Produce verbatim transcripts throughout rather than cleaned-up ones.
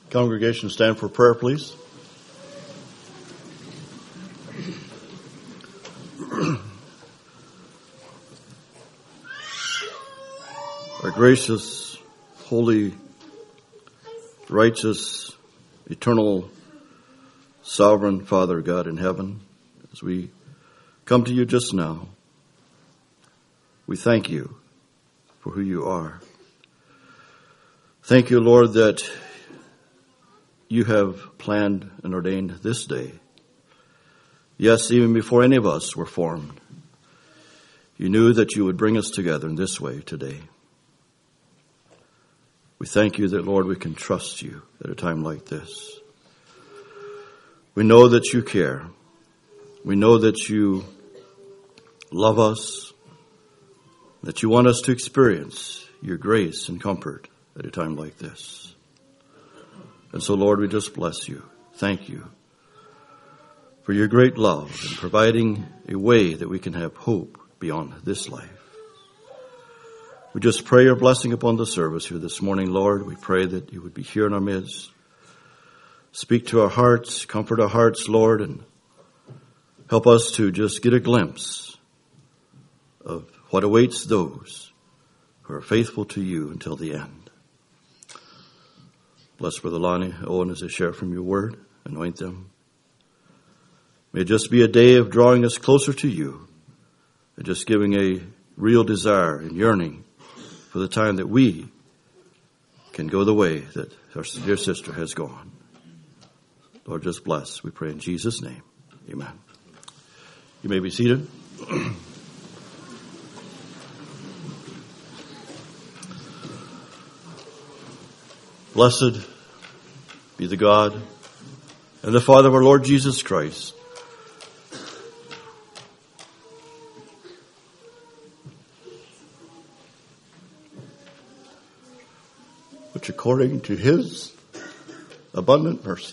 Congregation, stand for prayer, please. Our gracious, holy, righteous, eternal, sovereign Father God in heaven, as we come to you just now, we thank you for who you are. Thank you, Lord, that you have planned and ordained this day. Yes, even before any of us were formed, you knew that you would bring us together in this way today. We thank you that, Lord, we can trust you at a time like this. We know that you care. We know that you love us, that you want us to experience your grace and comfort at a time like this. And so, Lord, we just bless you. Thank you for your great love and providing a way that we can have hope beyond this life. We just pray your blessing upon the service here this morning, Lord. We pray that you would be here in our midst. Speak to our hearts, comfort our hearts, Lord, and help us to just get a glimpse of what awaits those who are faithful to you until the end. Bless Brother Lonnie Owen as they share from your word. Anoint them. May it just be a day of drawing us closer to you and just giving a real desire and yearning for the time that we can go the way that our dear sister has gone. Lord, just bless. We pray in Jesus' name. Amen. You may be seated. Blessed be the God and the Father of our Lord Jesus Christ, which according to his abundant mercy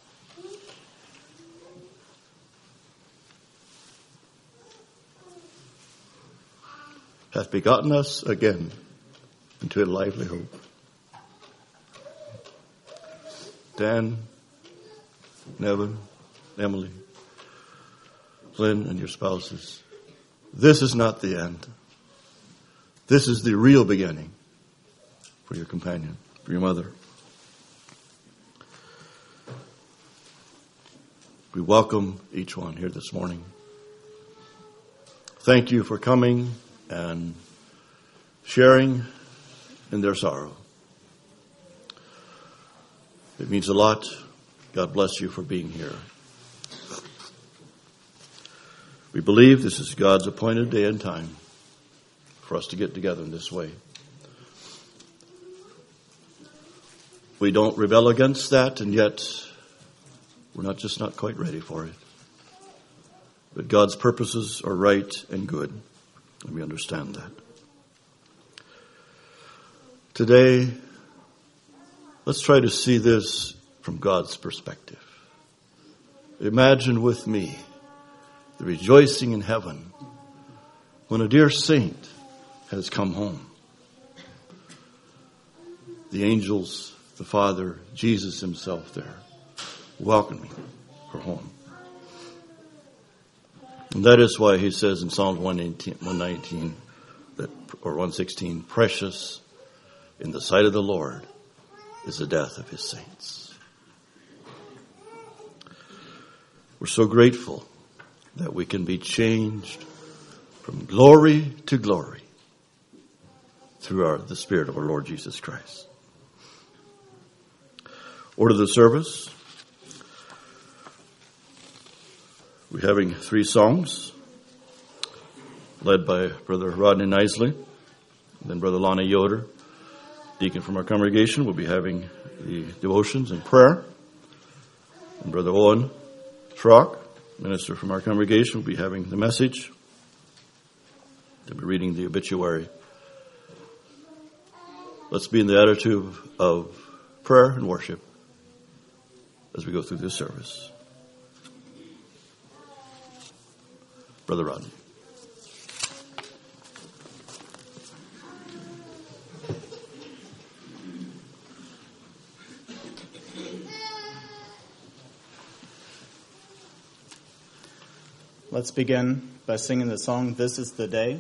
hath begotten us again into a lively hope. Dan, Nevin, Emily, Lynn, and your spouses, this is not the end. This is the real beginning for your companion, for your mother. We welcome each one here this morning. Thank you for coming and sharing in their sorrow. It means a lot. God bless you for being here. We believe this is God's appointed day and time for us to get together in this way. We don't rebel against that, and yet we're not just not quite ready for it. But God's purposes are right and good, and we understand that. Today, let's try to see this from God's perspective. Imagine with me the rejoicing in heaven when a dear saint has come home. The angels, the Father, Jesus himself there, welcoming her home. And that is why he says in Psalm one nineteen, that, or one sixteen, precious in the sight of the Lord is the death of his saints. We're so grateful that we can be changed from glory to glory through our, the Spirit of our Lord Jesus Christ. Order of the service. We're having three songs led by Brother Rodney Nisley, then Brother Lonnie Yoder, deacon from our congregation, will be having the devotions and prayer. And Brother Owen Schrock, minister from our congregation, will be having the message. They'll be reading the obituary. Let's be in the attitude of prayer and worship as we go through this service. Brother Rodney. Let's begin by singing the song, This is the Day.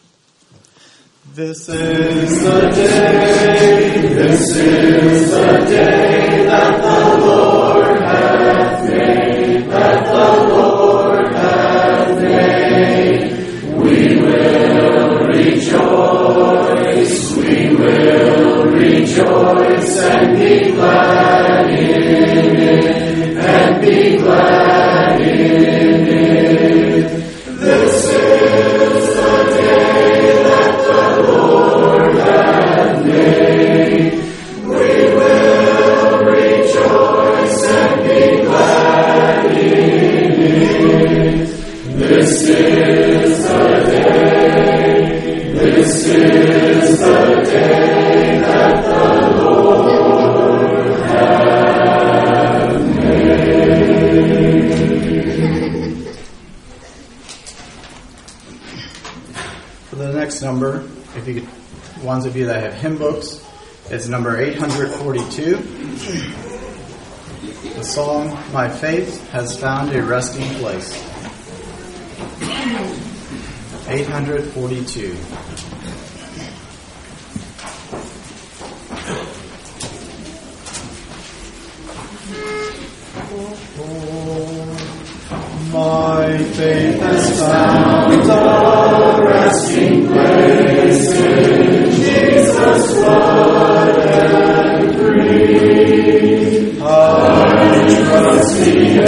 This is the day, this is the day that the Lord hath made, that the Lord hath made. We will rejoice, we will rejoice and be glad in it, and be glad in it. This is the day that the Lord hath made. We will rejoice and be glad in it. This is the day, this is the day that the Lord hath made. For the next number, if you could, ones of you that have hymn books, it's number eight hundred forty-two. The song, My Faith Has Found a Resting Place. eight hundred forty-two. My faith has found a resting place in Jesus' blood and free. I trust the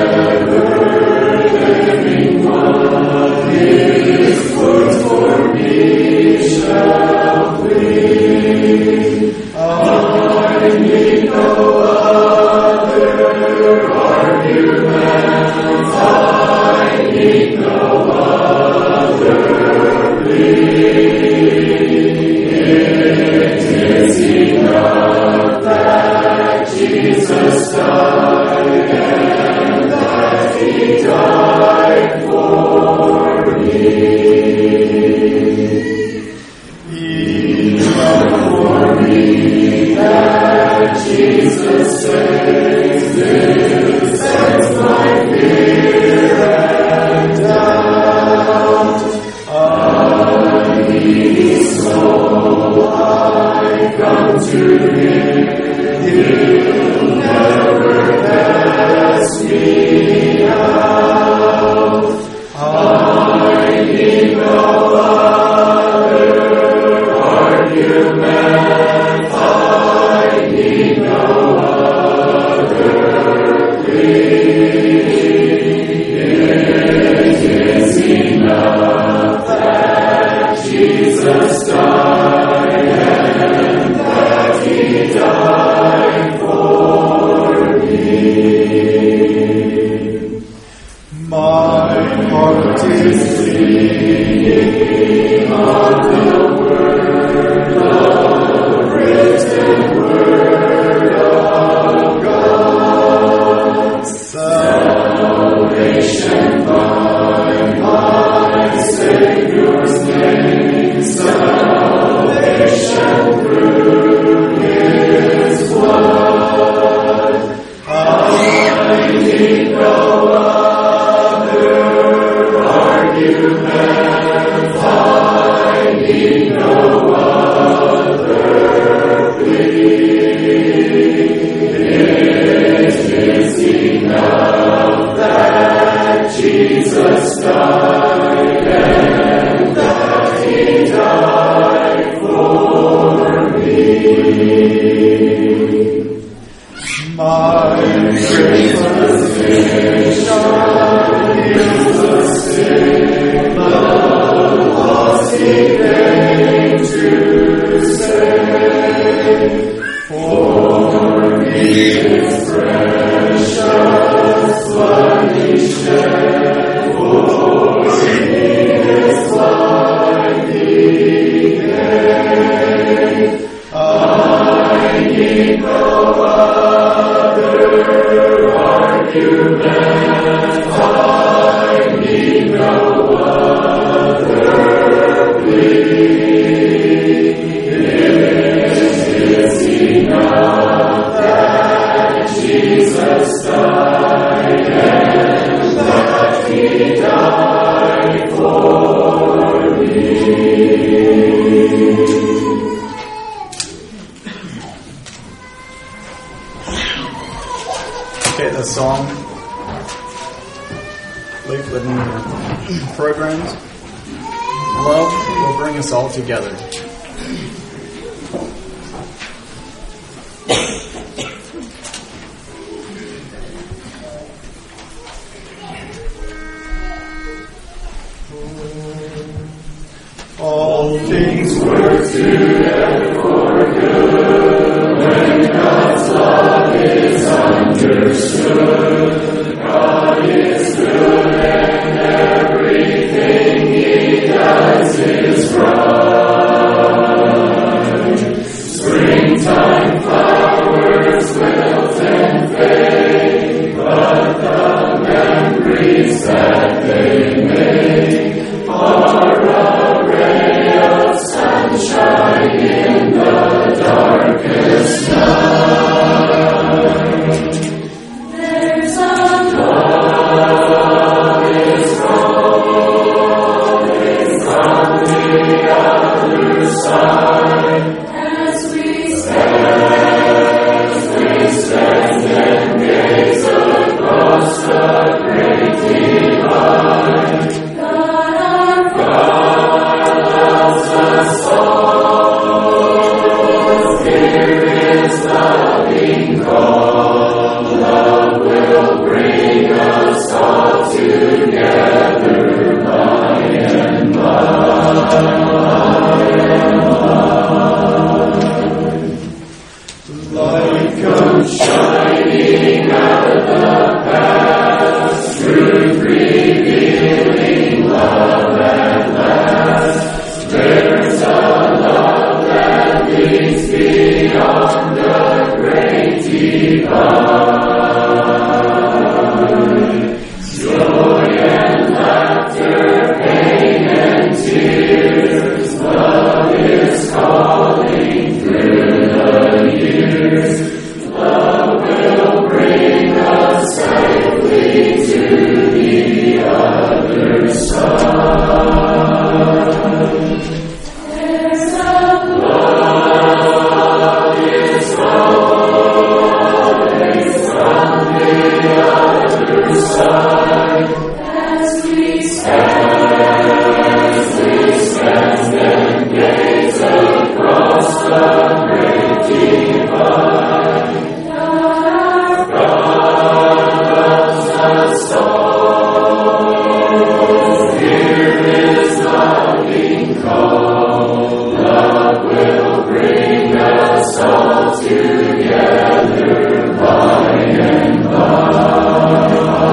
ever-living One, His word for me shall plead. I need no other argument. I need no other plea. It is enough that Jesus died and that He died for me. Enough for me that Jesus saves this as my fear and doubt. I need so I come to Him, He'll never cast me out. I need no other argument, I need no other plea. It is enough that Jesus died and that He died for me. My heart is singing of the word, the written word of God. Salvation by my Savior's name, salvation through His blood. I need no other argument, I need no other plea. It is enough that Jesus died and that He died for me. My graceless vision is the sin, the lost He came to save. For me His precious blood He shed, for me His life He gave. I need no other argument, I need no other plea. It is enough that Jesus died and that He died a song leaflet in your programs. Love will bring us all together. All things work together for good when God's love is understood. God is good and everything He does is right. Springtime flowers wilt and fade, but the memories that they make are a ray of sunshine in the darkest night. There's a love is rolling from the other side as we stand, as we stand and gaze across the great divide. God our God loves us all. Here is loving call. Love will bring us all together by and by. Light comes shining out of the past, truth revealing love at last. There's a love that leads beyond the great divide. Joy and laughter, pain and tears, love is calling through the years. Love will bring us safely to the other side. There's a love is rolling from the other side as we stand, as we stand and gaze across the great divide. God, God loves us all. Here is loving call. Love will bring us all together by and by.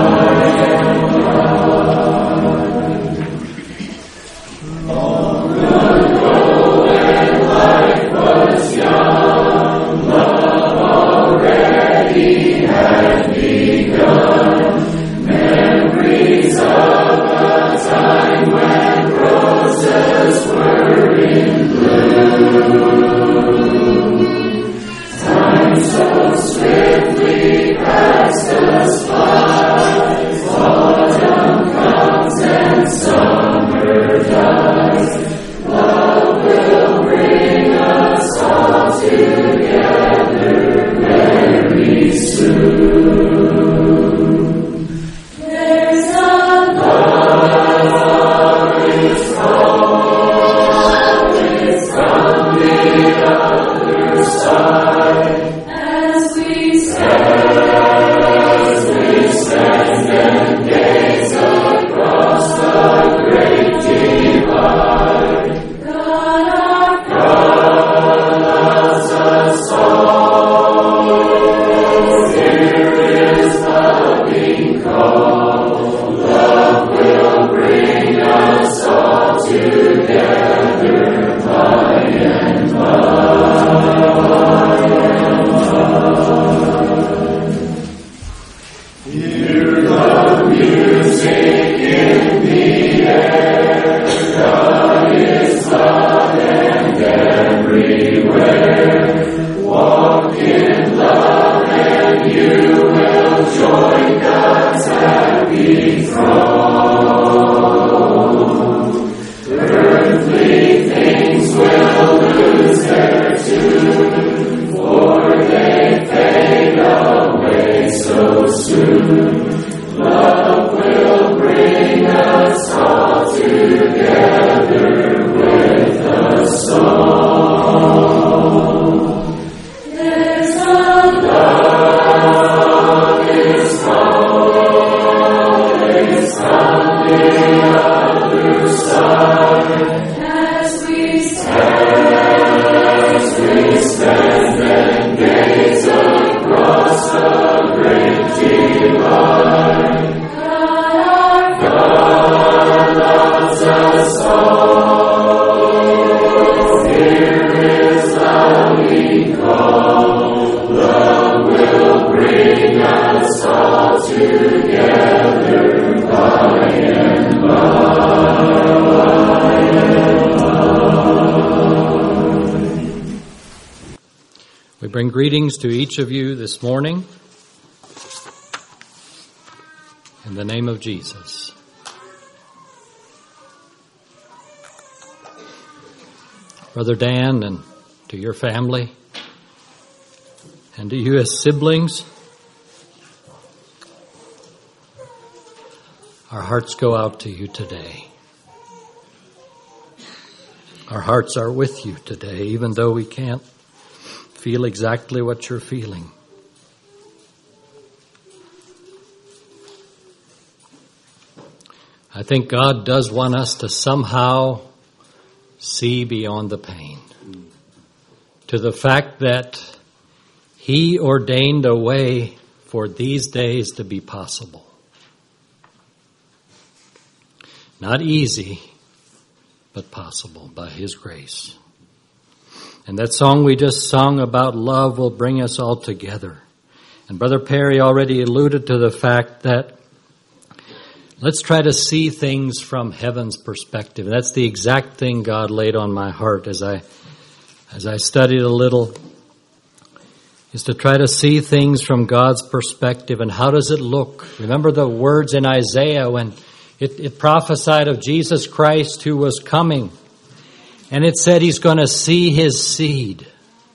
Long ago when life was young, love already had begun. Memories of a time when roses were in bloom. Time so swiftly passed us by. Autumn comes and summer dies. Love will bring us all together very soon. There's a love is calling from the other side as we stand, as we stand and gaze across the great divide. God our God loves us all. Here is loving call. Love will bring us all together by and by. Hear the music in the air. God is love and everywhere. Walk in love and you will join God's happy throne. Earthly things will lose their tune, for they fade away so soon. We bring greetings to each of you this morning in the name of Jesus. Brother Dan, and to your family, and to you as siblings, our hearts go out to you today. Our hearts are with you today, even though we can't feel exactly what you're feeling. I think God does want us to somehow see beyond the pain, to the fact that He ordained a way for these days to be possible. Not easy, but possible by His grace. And that song we just sung about love will bring us all together. And Brother Perry already alluded to the fact that let's try to see things from heaven's perspective. That's the exact thing God laid on my heart as I as I studied a little, is to try to see things from God's perspective. And how does it look? Remember the words in Isaiah when it, it prophesied of Jesus Christ who was coming. And it said He's going to see His seed.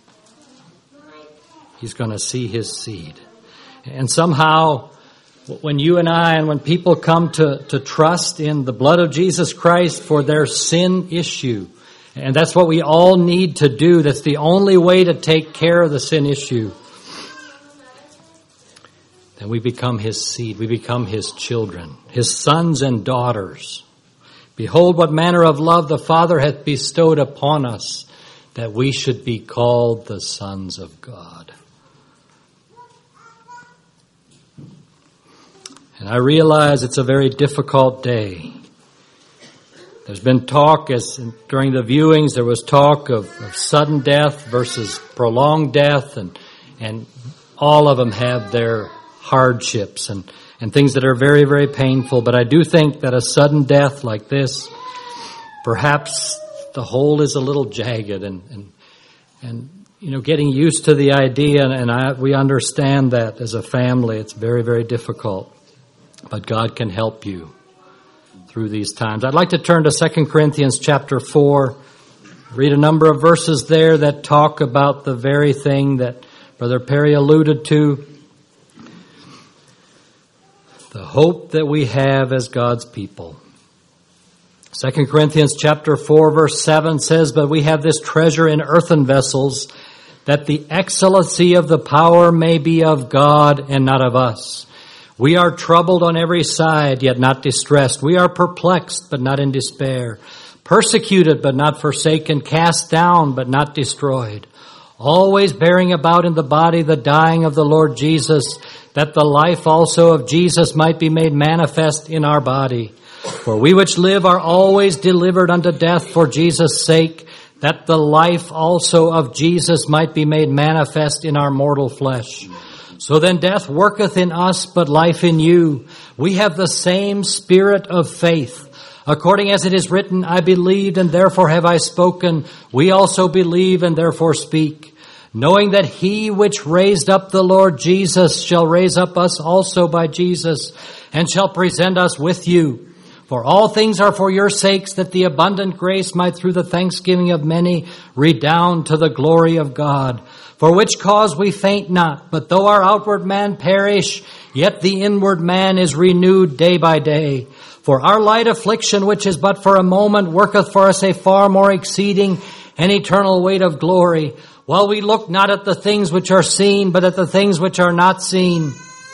He's going to see His seed. And somehow, when you and I and when people come to, to trust in the blood of Jesus Christ for their sin issue, and that's what we all need to do, that's the only way to take care of the sin issue, then we become His seed, we become His children, His sons and daughters. Behold, what manner of love the Father hath bestowed upon us, that we should be called the sons of God. And I realize it's a very difficult day. There's been talk, as during the viewings, there was talk of, of sudden death versus prolonged death, and and all of them have their hardships and, and things that are very, very painful. But I do think that a sudden death like this, perhaps the hole is a little jagged, and and, and you know, getting used to the idea, and, and I, we understand that as a family, it's very, very difficult. But God can help you through these times. I'd like to turn to Second Corinthians chapter four, read a number of verses there that talk about the very thing that Brother Perry alluded to. The hope that we have as God's people. Second Corinthians chapter four verse seven says, "But we have this treasure in earthen vessels, that the excellency of the power may be of God and not of us. We are troubled on every side, yet not distressed. We are perplexed, but not in despair. Persecuted, but not forsaken. Cast down, but not destroyed. Always bearing about in the body the dying of the Lord Jesus, that the life also of Jesus might be made manifest in our body. For we which live are always delivered unto death for Jesus' sake, that the life also of Jesus might be made manifest in our mortal flesh. So then death worketh in us, but life in you. We have the same spirit of faith. According as it is written, I believed and therefore have I spoken. We also believe and therefore speak. Knowing that He which raised up the Lord Jesus shall raise up us also by Jesus, and shall present us with you. For all things are for your sakes, that the abundant grace might through the thanksgiving of many redound to the glory of God. For which cause we faint not, but though our outward man perish, yet the inward man is renewed day by day. For our light affliction, which is but for a moment, worketh for us a far more exceeding and eternal weight of glory, while we look not at the things which are seen, but at the things which are not seen.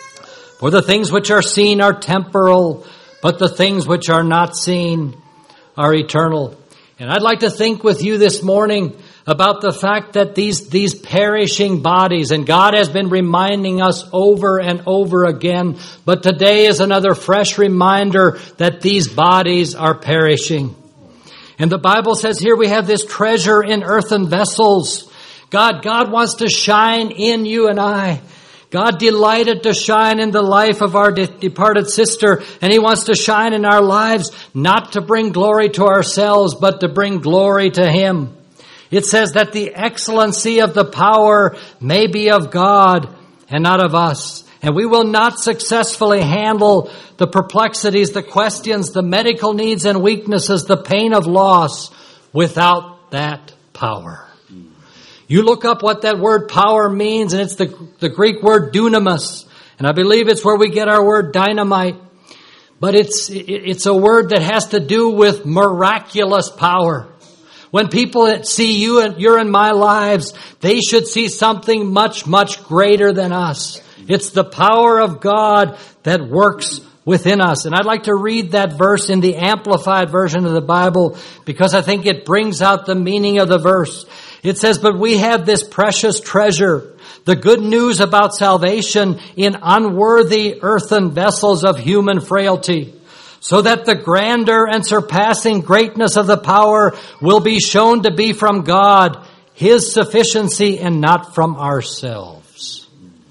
For the things which are seen are temporal, but the things which are not seen are eternal." And I'd like to think with you this morning about the fact that these, these perishing bodies, and God has been reminding us over and over again, but today is another fresh reminder that these bodies are perishing. And the Bible says here we have this treasure in earthen vessels. God, God wants to shine in you and I. God delighted to shine in the life of our de- departed sister, and He wants to shine in our lives, not to bring glory to ourselves, but to bring glory to Him. It says that the excellency of the power may be of God and not of us. And we will not successfully handle the perplexities, the questions, the medical needs and weaknesses, the pain of loss without that power. You look up what that word power means, and it's the, the Greek word dunamis. And I believe it's where we get our word dynamite. But it's, it's a word that has to do with miraculous power. When people see you and you're in my lives, they should see something much, much greater than us. It's the power of God that works within us. And I'd like to read that verse in the Amplified version of the Bible because I think it brings out the meaning of the verse. It says, but we have this precious treasure, the good news about salvation in unworthy earthen vessels of human frailty, so that the grandeur and surpassing greatness of the power will be shown to be from God, His sufficiency, and not from ourselves.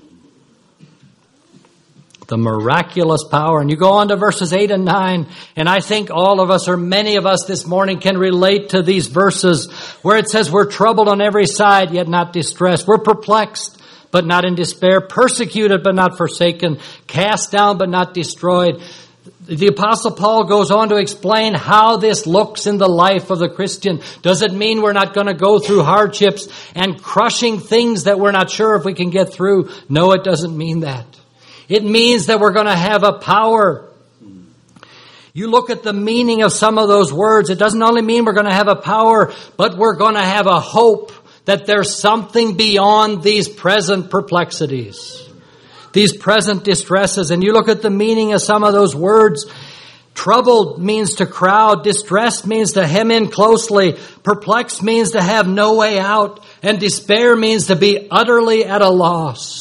The miraculous power. And you go on to verses eight and nine, and I think all of us, or many of us this morning, can relate to these verses where it says we're troubled on every side, yet not distressed. We're perplexed, but not in despair. Persecuted, but not forsaken. Cast down, but not destroyed. The Apostle Paul goes on to explain how this looks in the life of the Christian. Does it mean we're not going to go through hardships and crushing things that we're not sure if we can get through? No, it doesn't mean that. It means that we're going to have a power. You look at the meaning of some of those words. It doesn't only mean we're going to have a power, but we're going to have a hope that there's something beyond these present perplexities, these present distresses. And you look at the meaning of some of those words. Troubled means to crowd. Distressed means to hem in closely. Perplexed means to have no way out. And despair means to be utterly at a loss.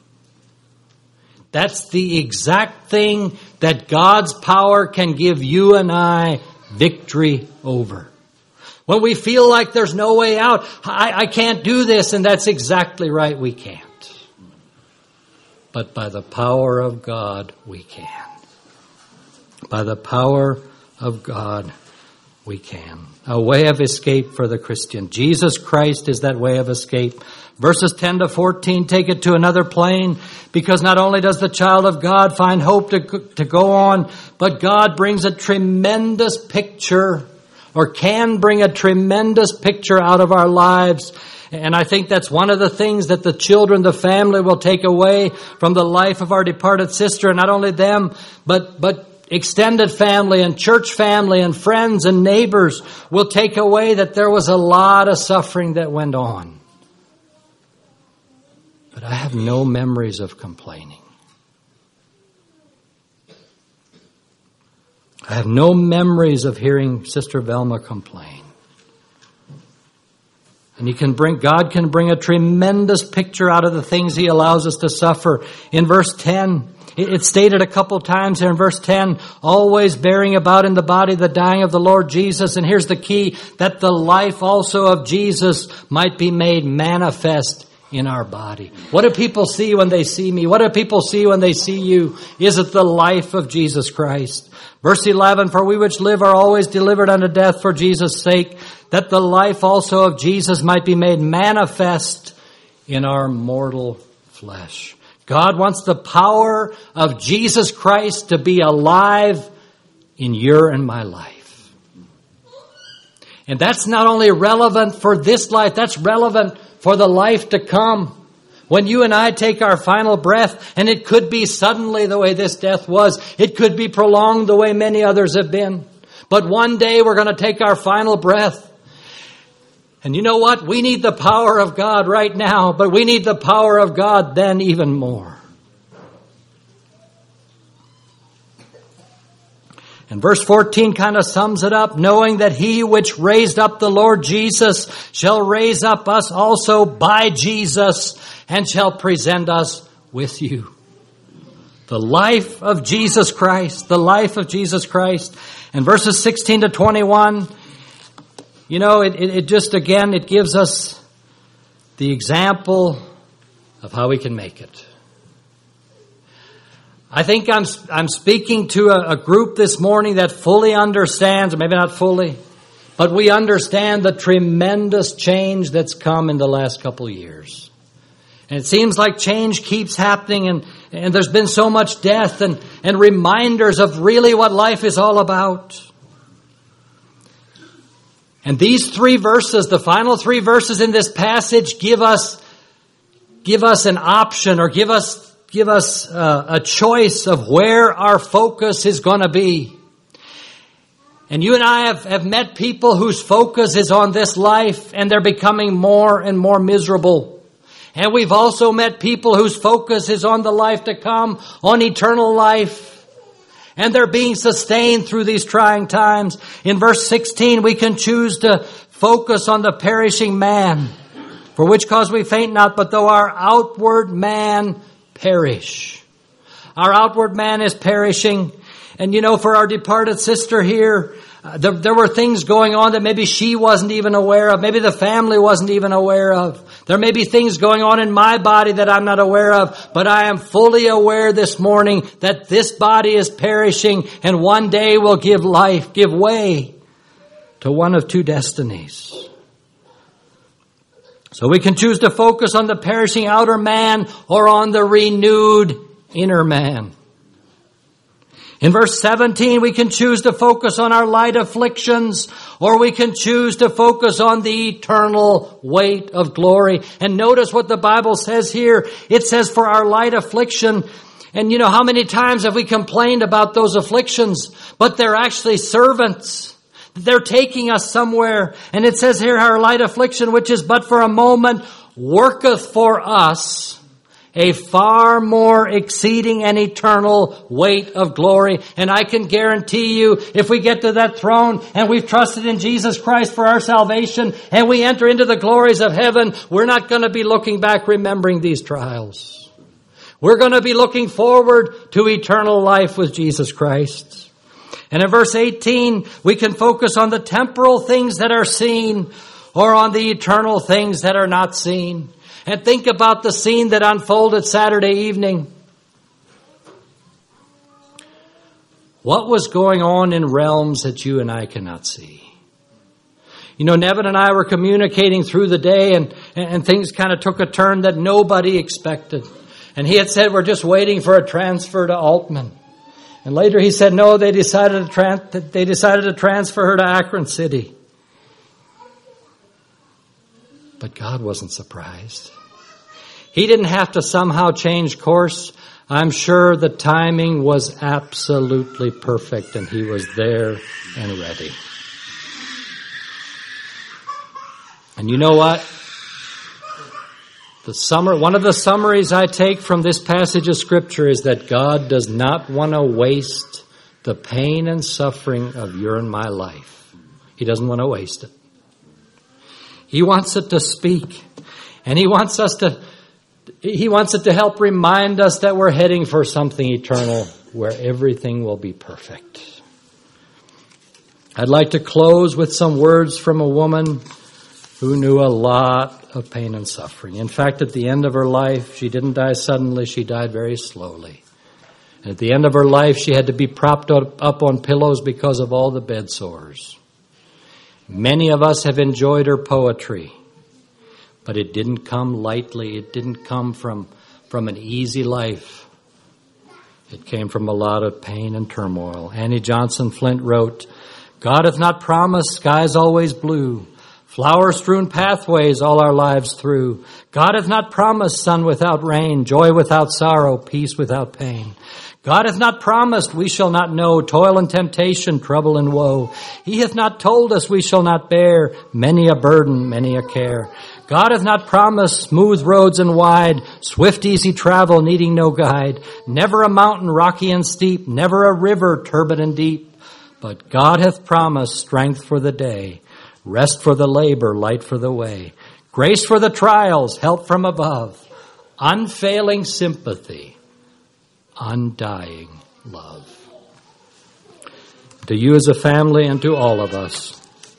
That's the exact thing that God's power can give you and I victory over. When we feel like there's no way out, I, I can't do this, and that's exactly right, we can't. But by the power of God, we can. By the power of God, we can. A way of escape for the Christian. Jesus Christ is that way of escape. Verses ten to fourteen take it to another plane, because not only does the child of God find hope to, to go on, but God brings a tremendous picture, or can bring a tremendous picture out of our lives. And I think that's one of the things that the children, the family will take away from the life of our departed sister. And not only them, but, but extended family and church family and friends and neighbors will take away that there was a lot of suffering that went on. But I have no memories of complaining. I have no memories of hearing Sister Velma complain. And he can bring, God can bring a tremendous picture out of the things He allows us to suffer. In verse ten, it's stated a couple times here in verse ten, always bearing about in the body the dying of the Lord Jesus. And here's the key, that the life also of Jesus might be made manifest in our body. What do people see when they see me? What do people see when they see you? Is it the life of Jesus Christ? Verse eleven, for we which live are always delivered unto death for Jesus' sake, that the life also of Jesus might be made manifest in our mortal flesh. God wants the power of Jesus Christ to be alive in your and my life. And that's not only relevant for this life, that's relevant for the life to come. When you and I take our final breath, and it could be suddenly the way this death was, it could be prolonged the way many others have been. But one day we're going to take our final breath. And you know what? We need the power of God right now, but we need the power of God then even more. And verse fourteen kind of sums it up, knowing that He which raised up the Lord Jesus shall raise up us also by Jesus and shall present us with you. The life of Jesus Christ, the life of Jesus Christ. And verses sixteen to twenty-one, you know, it, it, it just, again, it gives us the example of how we can make it. I think I'm I'm speaking to a, a group this morning that fully understands, or maybe not fully, but we understand the tremendous change that's come in the last couple of years. And it seems like change keeps happening, and, and there's been so much death and, and reminders of really what life is all about. And these three verses, the final three verses in this passage, give us give us an option, or give us give us uh, a choice of where our focus is going to be. And you and I have, have met people whose focus is on this life, and they're becoming more and more miserable. And we've also met people whose focus is on the life to come, on eternal life. And they're being sustained through these trying times. In verse sixteen, we can choose to focus on the perishing man, for which cause we faint not, but though our outward man perish. Our outward man is perishing. And you know, for our departed sister here, uh, there, there were things going on that maybe she wasn't even aware of. Maybe the family wasn't even aware of. There may be things going on in my body that I'm not aware of, but I am fully aware this morning that this body is perishing, and one day will give life, give way to one of two destinies. So we can choose to focus on the perishing outer man or on the renewed inner man. In verse seventeen, we can choose to focus on our light afflictions, or we can choose to focus on the eternal weight of glory. And notice what the Bible says here. It says for our light affliction. And you know, how many times have we complained about those afflictions? But they're actually servants. They're taking us somewhere. And it says here, our light affliction, which is but for a moment, worketh for us a far more exceeding and eternal weight of glory. And I can guarantee you, if we get to that throne and we've trusted in Jesus Christ for our salvation and we enter into the glories of heaven, we're not going to be looking back remembering these trials. We're going to be looking forward to eternal life with Jesus Christ. And in verse eighteen, we can focus on the temporal things that are seen or on the eternal things that are not seen. And think about the scene that unfolded Saturday evening. What was going on in realms that you and I cannot see? You know, Nevin and I were communicating through the day, and, and things kind of took a turn that nobody expected. And he had said, we're just waiting for a transfer to Altman. And later he said, no, they decided to, trans- they decided to transfer her to Akron City. But God wasn't surprised. He didn't have to somehow change course. I'm sure the timing was absolutely perfect, and he was there and ready. And you know what? The summer, one of the summaries I take from this passage of Scripture is that God does not want to waste the pain and suffering of your and my life. He doesn't want to waste it. He wants it to speak. And he wants us to, he wants it to help remind us that we're heading for something eternal where everything will be perfect. I'd like to close with some words from a woman who knew a lot of pain and suffering. In fact, at the end of her life, she didn't die suddenly, she died very slowly. And at the end of her life, she had to be propped up, up on pillows because of all the bed sores. Many of us have enjoyed her poetry, but it didn't come lightly. It didn't come from, from an easy life. It came from a lot of pain and turmoil. Annie Johnson Flint wrote, God hath not promised skies always blue, flower-strewn pathways all our lives through. God hath not promised sun without rain, joy without sorrow, peace without pain. God hath not promised we shall not know toil and temptation, trouble and woe. He hath not told us we shall not bear many a burden, many a care. God hath not promised smooth roads and wide, swift, easy travel needing no guide. Never a mountain rocky and steep, never a river turbid and deep. But God hath promised strength for the day, rest for the labor, light for the way, grace for the trials, help from above, unfailing sympathy, undying love. To you as a family and to all of us,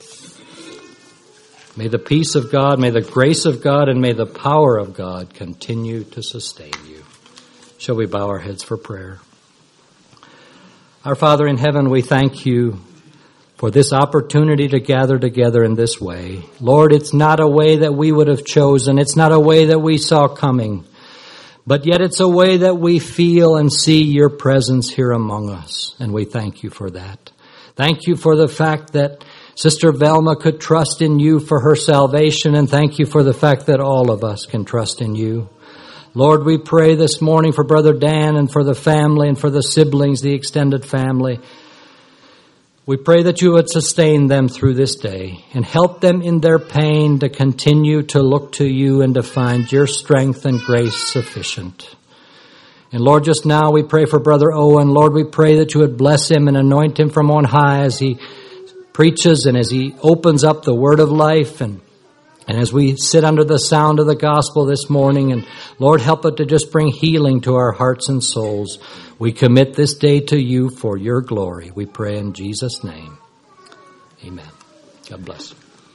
may the peace of God, may the grace of God, and may the power of God continue to sustain you. Shall we bow our heads for prayer? Our Father in heaven, we thank you for this opportunity to gather together in this way. Lord, it's not a way that we would have chosen. It's not a way that we saw coming. But yet it's a way that we feel and see your presence here among us. And we thank you for that. Thank you for the fact that Sister Velma could trust in you for her salvation. And thank you for the fact that all of us can trust in you. Lord, we pray this morning for Brother Dan and for the family and for the siblings, the extended family. We pray that you would sustain them through this day and help them in their pain to continue to look to you and to find your strength and grace sufficient. And Lord, just now we pray for Brother Owen. Lord, we pray that you would bless him and anoint him from on high as he preaches and as he opens up the word of life and And as we sit under the sound of the gospel this morning, and Lord, help it to just bring healing to our hearts and souls. We commit this day to you for your glory. We pray in Jesus' name. Amen. God bless.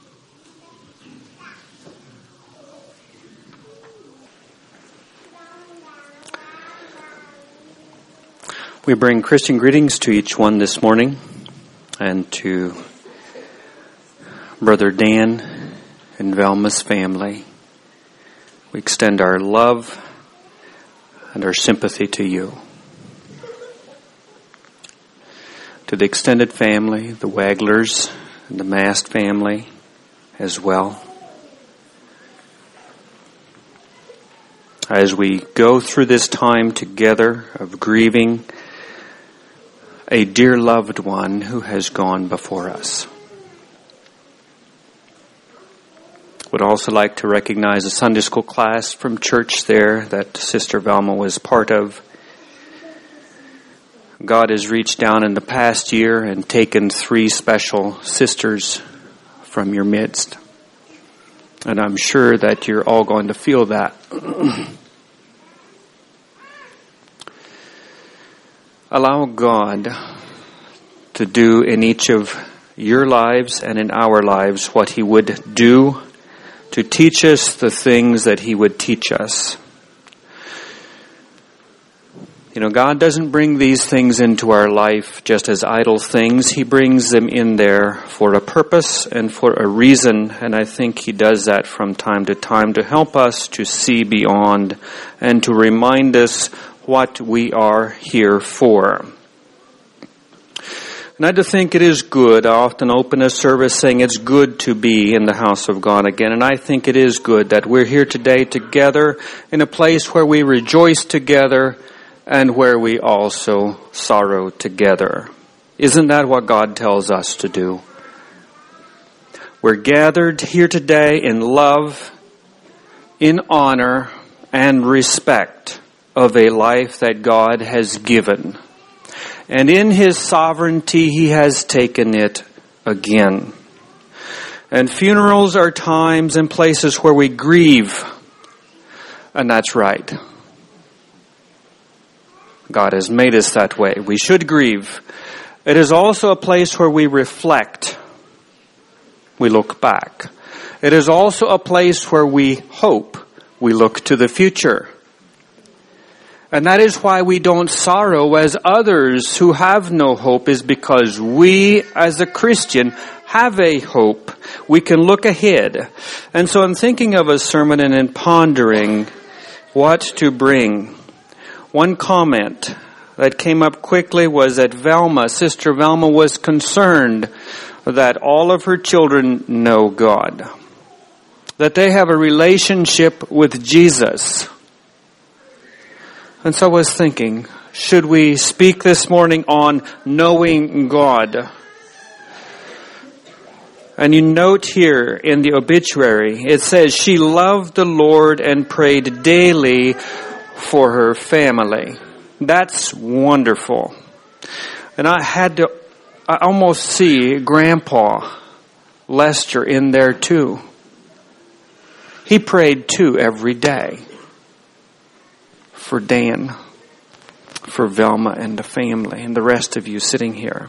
We bring Christian greetings to each one this morning and to Brother Dan and Velma's family. We extend our love and our sympathy to you. To the extended family, the Waglers and the Mast family as well. As we go through this time together of grieving a dear loved one who has gone before us. Would also like to recognize a Sunday school class from church there that Sister Velma was part of. God has reached down in the past year and taken three special sisters from your midst. And I'm sure that you're all going to feel that. Allow God to do in each of your lives and in our lives what He would do to teach us the things that He would teach us. You know, God doesn't bring these things into our life just as idle things. He brings them in there for a purpose and for a reason. And I think He does that from time to time to help us to see beyond and to remind us what we are here for. And I do think it is good. I often open a service saying it's good to be in the house of God again. And I think it is good that we're here today together in a place where we rejoice together and where we also sorrow together. Isn't that what God tells us to do? We're gathered here today in love, in honor, and respect of a life that God has given. And in His sovereignty, He has taken it again. And funerals are times and places where we grieve. And that's right. God has made us that way. We should grieve. It is also a place where we reflect. We look back. It is also a place where we hope. We look to the future. And that is why we don't sorrow as others who have no hope, is because we as a Christian have a hope. We can look ahead. And so I'm thinking of a sermon and in pondering what to bring. One comment that came up quickly was that Velma, Sister Velma, was concerned that all of her children know God. That they have a relationship with Jesus. And so I was thinking, should we speak this morning on knowing God? And you note here in the obituary, it says, she loved the Lord and prayed daily for her family. That's wonderful. And I had to, I almost see Grandpa Lester in there too. He prayed too every day. For Dan, for Velma and the family, and the rest of you sitting here.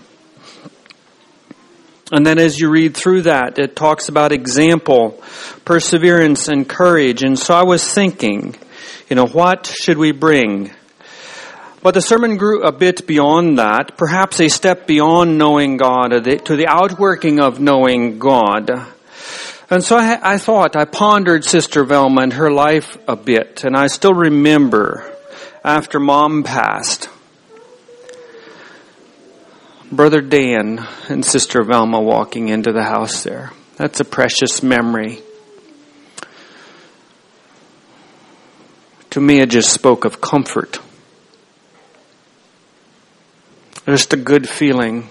And then as you read through that, it talks about example, perseverance, and courage. And so I was thinking, you know, what should we bring? But the sermon grew a bit beyond that, perhaps a step beyond knowing God, to the outworking of knowing God. And so I, I thought, I pondered Sister Velma and her life a bit, and I still remember after Mom passed, Brother Dan and Sister Velma walking into the house there. That's a precious memory. To me, it just spoke of comfort. Just a good feeling.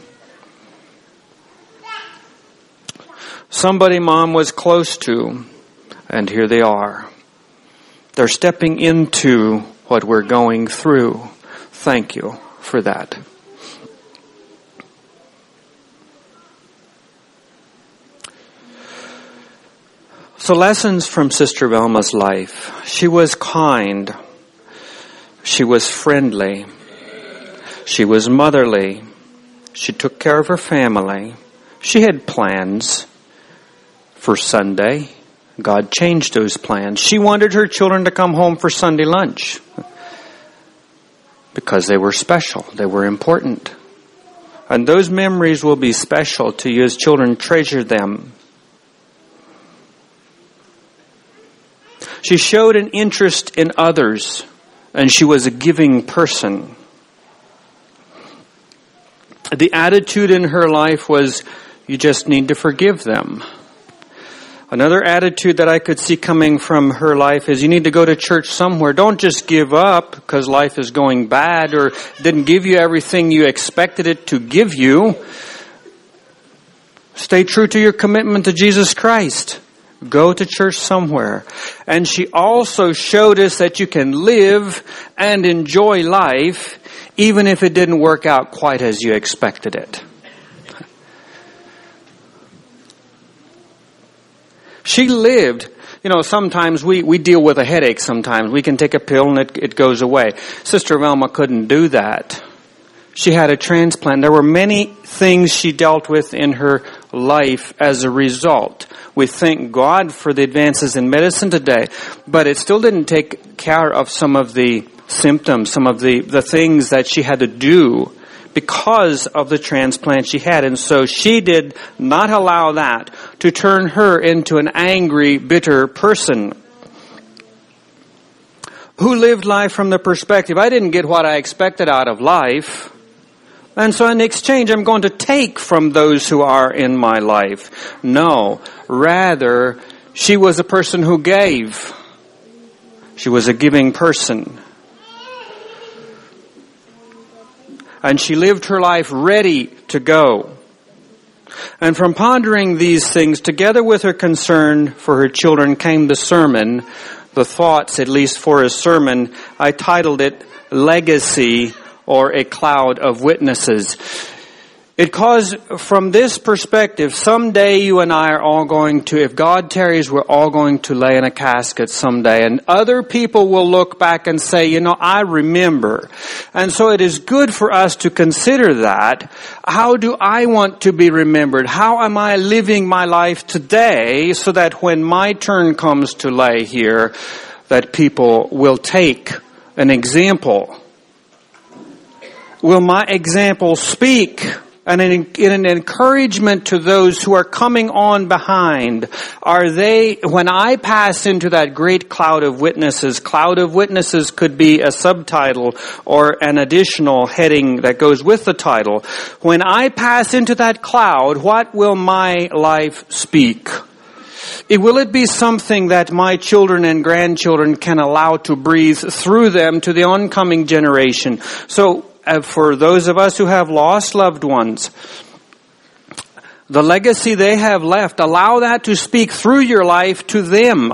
Somebody Mom was close to, and here they are. They're stepping into what we're going through. Thank you for that. So lessons from Sister Velma's life. She was kind. She was friendly. She was motherly. She took care of her family. She had plans for Sunday. God changed those plans. She wanted her children to come home for Sunday lunch because they were special. They were important. And those memories will be special to you as children. Treasure them. She showed an interest in others, and she was a giving person. The attitude in her life was, you just need to forgive them. Another attitude that I could see coming from her life is, you need to go to church somewhere. Don't just give up because life is going bad or didn't give you everything you expected it to give you. Stay true to your commitment to Jesus Christ. Go to church somewhere. And she also showed us that you can live and enjoy life even if it didn't work out quite as you expected it. She lived, you know, sometimes we, we deal with a headache sometimes. We can take a pill and it, it goes away. Sister Velma couldn't do that. She had a transplant. There were many things she dealt with in her life as a result. We thank God for the advances in medicine today, but it still didn't take care of some of the symptoms, some of the, the things that she had to do because of the transplant she had. And so she did not allow that to turn her into an angry, bitter person who lived life from the perspective, I didn't get what I expected out of life. And so in exchange, I'm going to take from those who are in my life. No, rather, she was a person who gave. She was a giving person. And she lived her life ready to go. And from pondering these things, together with her concern for her children, came the sermon, the thoughts, at least for a sermon. I titled it, Legacy, or a Cloud of Witnesses. Because from this perspective, someday you and I are all going to, if God tarries, we're all going to lay in a casket someday. And other people will look back and say, you know, I remember. And so it is good for us to consider that. How do I want to be remembered? How am I living my life today so that when my turn comes to lay here, that people will take an example? Will my example speak? And in an encouragement to those who are coming on behind, are they, when I pass into that great cloud of witnesses, cloud of witnesses could be a subtitle or an additional heading that goes with the title. When I pass into that cloud, what will my life speak? It, will it be something that my children and grandchildren can allow to breathe through them to the oncoming generation? So, for those of us who have lost loved ones, the legacy they have left, allow that to speak through your life to them.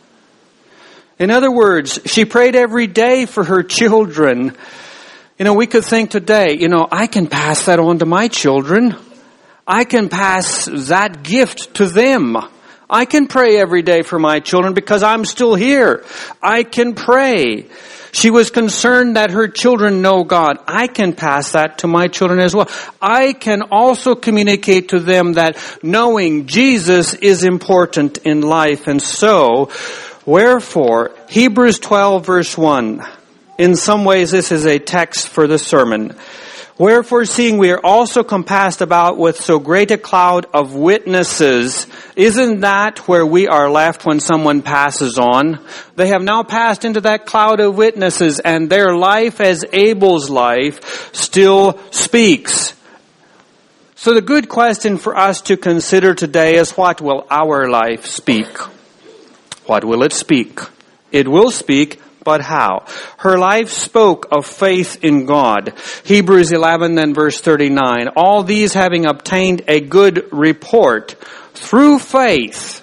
In other words, she prayed every day for her children. You know, we could think today, you know, I can pass that on to my children. I can pass that gift to them. I can pray every day for my children because I'm still here. I can pray. She was concerned that her children know God. I can pass that to my children as well. I can also communicate to them that knowing Jesus is important in life. And so, wherefore, Hebrews twelve verse one, In some ways, this is a text for the sermon. Wherefore, seeing we are also compassed about with so great a cloud of witnesses, isn't that where we are left when someone passes on? They have now passed into that cloud of witnesses, and their life as Abel's life still speaks. So the good question for us to consider today is, what will our life speak? What will it speak? It will speak, but how? Her life spoke of faith in God. Hebrews eleven and verse thirty-nine. All these having obtained a good report through faith.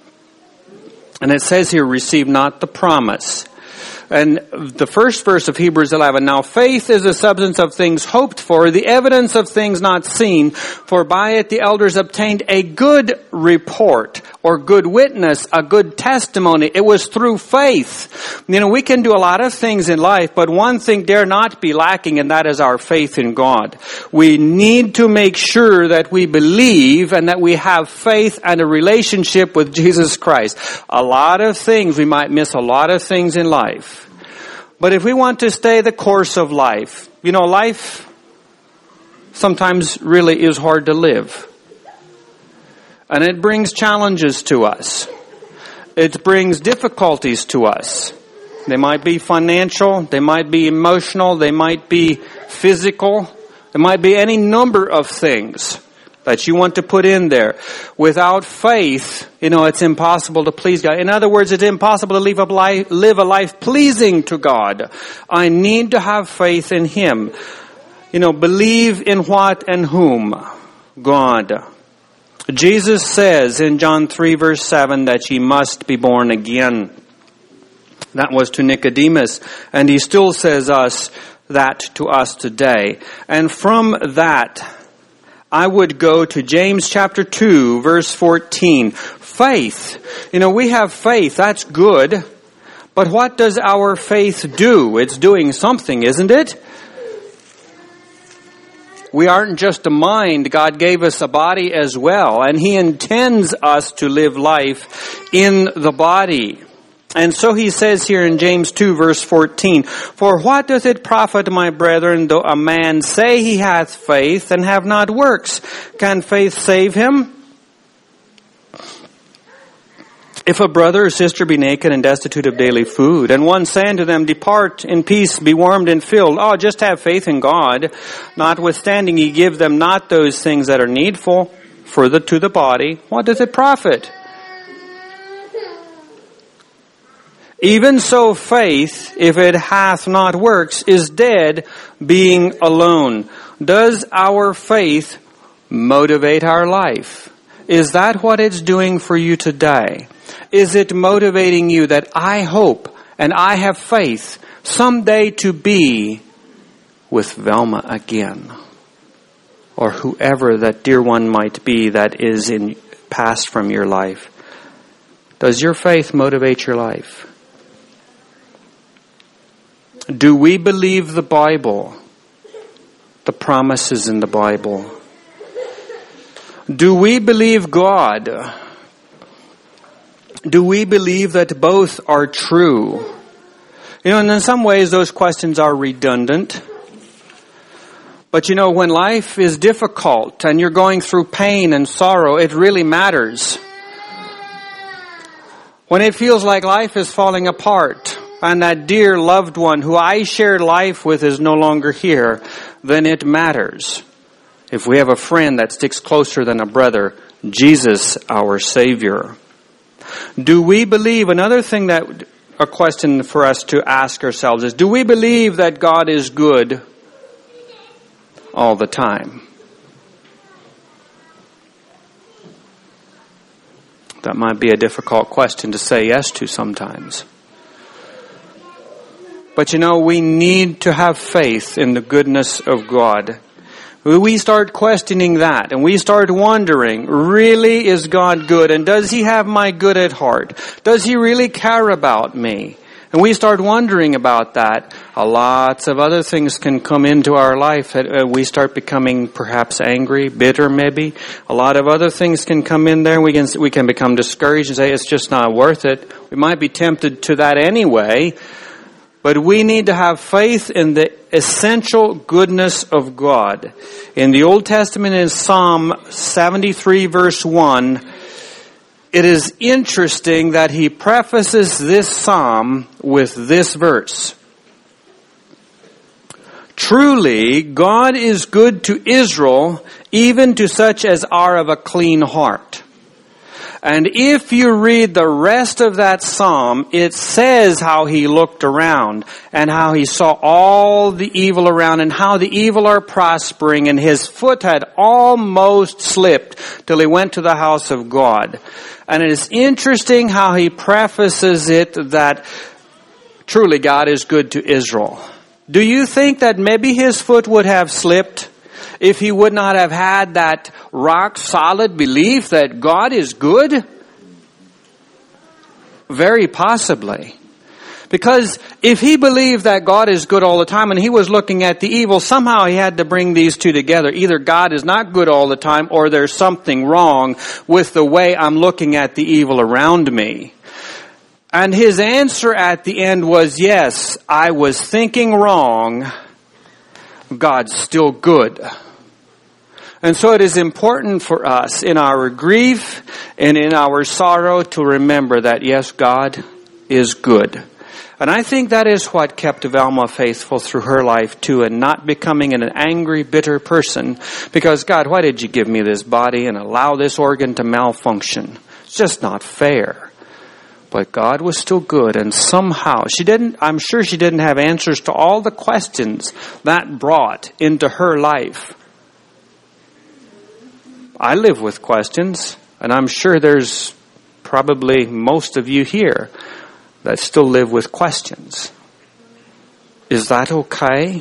And it says here, receive not the promise. And the first verse of Hebrews eleven, now faith is the substance of things hoped for, the evidence of things not seen, for by it the elders obtained a good report, or good witness, a good testimony. It was through faith. You know, we can do a lot of things in life, but one thing dare not be lacking, and that is our faith in God. We need to make sure that we believe and that we have faith and a relationship with Jesus Christ. A lot of things, we might miss a lot of things in life. But if we want to stay the course of life, you know, life sometimes really is hard to live. And it brings challenges to us. It brings difficulties to us. They might be financial, they might be emotional, they might be physical. There might be any number of things that you want to put in there. Without faith, you know, it's impossible to please God. In other words, it's impossible to live a life, live a life pleasing to God. I need to have faith in Him. You know, believe in what and whom? God. Jesus says in John three verse seven that ye must be born again. That was to Nicodemus, and He still says us that to us today. And from that, I would go to James chapter two, verse fourteen. Faith. You know, we have faith. That's good. But what does our faith do? It's doing something, isn't it? We aren't just a mind. God gave us a body as well. And He intends us to live life in the body. And so He says here in James two verse fourteen, for what doth it profit, my brethren, though a man say he hath faith and have not works? Can faith save him? If a brother or sister be naked and destitute of daily food, and one say unto them, depart in peace, be warmed and filled. Oh, just have faith in God. Notwithstanding, ye give them not those things that are needful for the to the body. What doth it profit? Even so faith, if it hath not works, is dead, being alone. Does our faith motivate our life? Is that what it's doing for you today? Is it motivating you that I hope and I have faith someday to be with Velma again? Or whoever that dear one might be that is in passed from your life. Does your faith motivate your life? Do we believe the Bible? The promises in the Bible? Do we believe God? Do we believe that both are true? You know, and in some ways those questions are redundant. But you know, when life is difficult and you're going through pain and sorrow, it really matters. When it feels like life is falling apart, and that dear loved one who I shared life with is no longer here, then it matters. If we have a friend that sticks closer than a brother, Jesus, our Savior. Do we believe, another thing that, a question for us to ask ourselves is, do we believe that God is good all the time? That might be a difficult question to say yes to sometimes. But you know, we need to have faith in the goodness of God. We start questioning that and we start wondering, really is God good? And does He have my good at heart? Does He really care about me? And we start wondering about that. A lots of other things can come into our life. We start becoming perhaps angry, bitter maybe. A lot of other things can come in there. We can, we can become discouraged and say it's just not worth it. We might be tempted to that anyway. But we need to have faith in the essential goodness of God. In the Old Testament, in Psalm seventy-three verse one, it is interesting that he prefaces this psalm with this verse. Truly, God is good to Israel, even to such as are of a clean heart. And if you read the rest of that psalm, it says how he looked around and how he saw all the evil around and how the evil are prospering, and his foot had almost slipped till he went to the house of God. And it is interesting how he prefaces it that truly God is good to Israel. Do you think that maybe his foot would have slipped if he would not have had that rock solid belief that God is good? Very possibly. Because if he believed that God is good all the time and he was looking at the evil, somehow he had to bring these two together. Either God is not good all the time, or there's something wrong with the way I'm looking at the evil around me. And his answer at the end was, yes, I was thinking wrong. God's still good. And so it is important for us in our grief and in our sorrow to remember that, yes, God is good. And I think that is what kept Velma faithful through her life too, and not becoming an angry, bitter person. Because, God, why did you give me this body and allow this organ to malfunction? It's just not fair. But God was still good, and somehow she didn't, I'm sure she didn't have answers to all the questions that brought into her life. I live with questions, and I'm sure there's probably most of you here that still live with questions. Is that okay?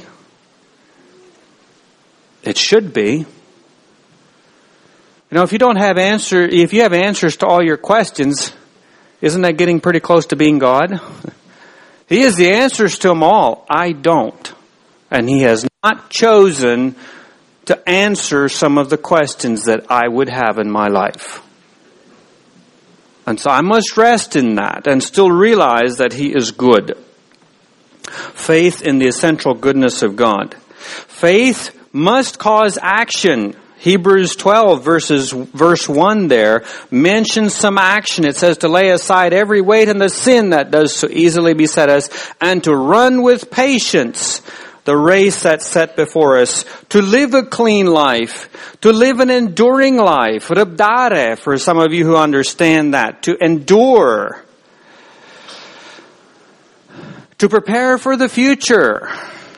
It should be. You know, if you don't have answer, if you have answers to all your questions, isn't that getting pretty close to being God? He has the answers to them all. I don't. And he has not chosen to answer some of the questions that I would have in my life. And so I must rest in that and still realize that he is good. Faith in the essential goodness of God. Faith must cause action. Hebrews twelve verses, verse one there mentions some action. It says to lay aside every weight and the sin that does so easily beset us, and to run with patience the race that's set before us, to live a clean life, to live an enduring life, rabdare, for some of you who understand that, to endure, to prepare for the future,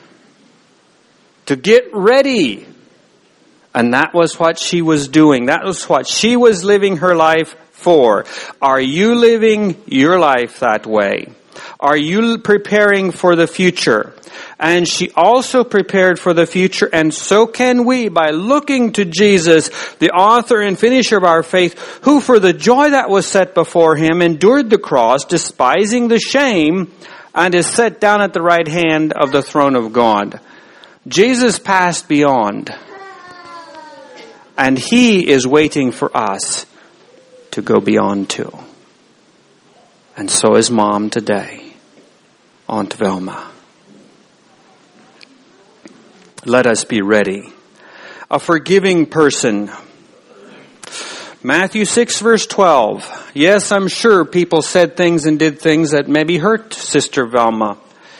to get ready. And that was what she was doing. That was what she was living her life for. Are you living your life that way? Are you preparing for the future? And she also prepared for the future, and so can we by looking to Jesus, the author and finisher of our faith, who for the joy that was set before him endured the cross, despising the shame, and is set down at the right hand of the throne of God. Jesus passed beyond, and he is waiting for us to go beyond too. And so is Mom today, Aunt Velma. Let us be ready. A forgiving person. Matthew six verse twelve. Yes, I'm sure people said things and did things that maybe hurt Sister Velma.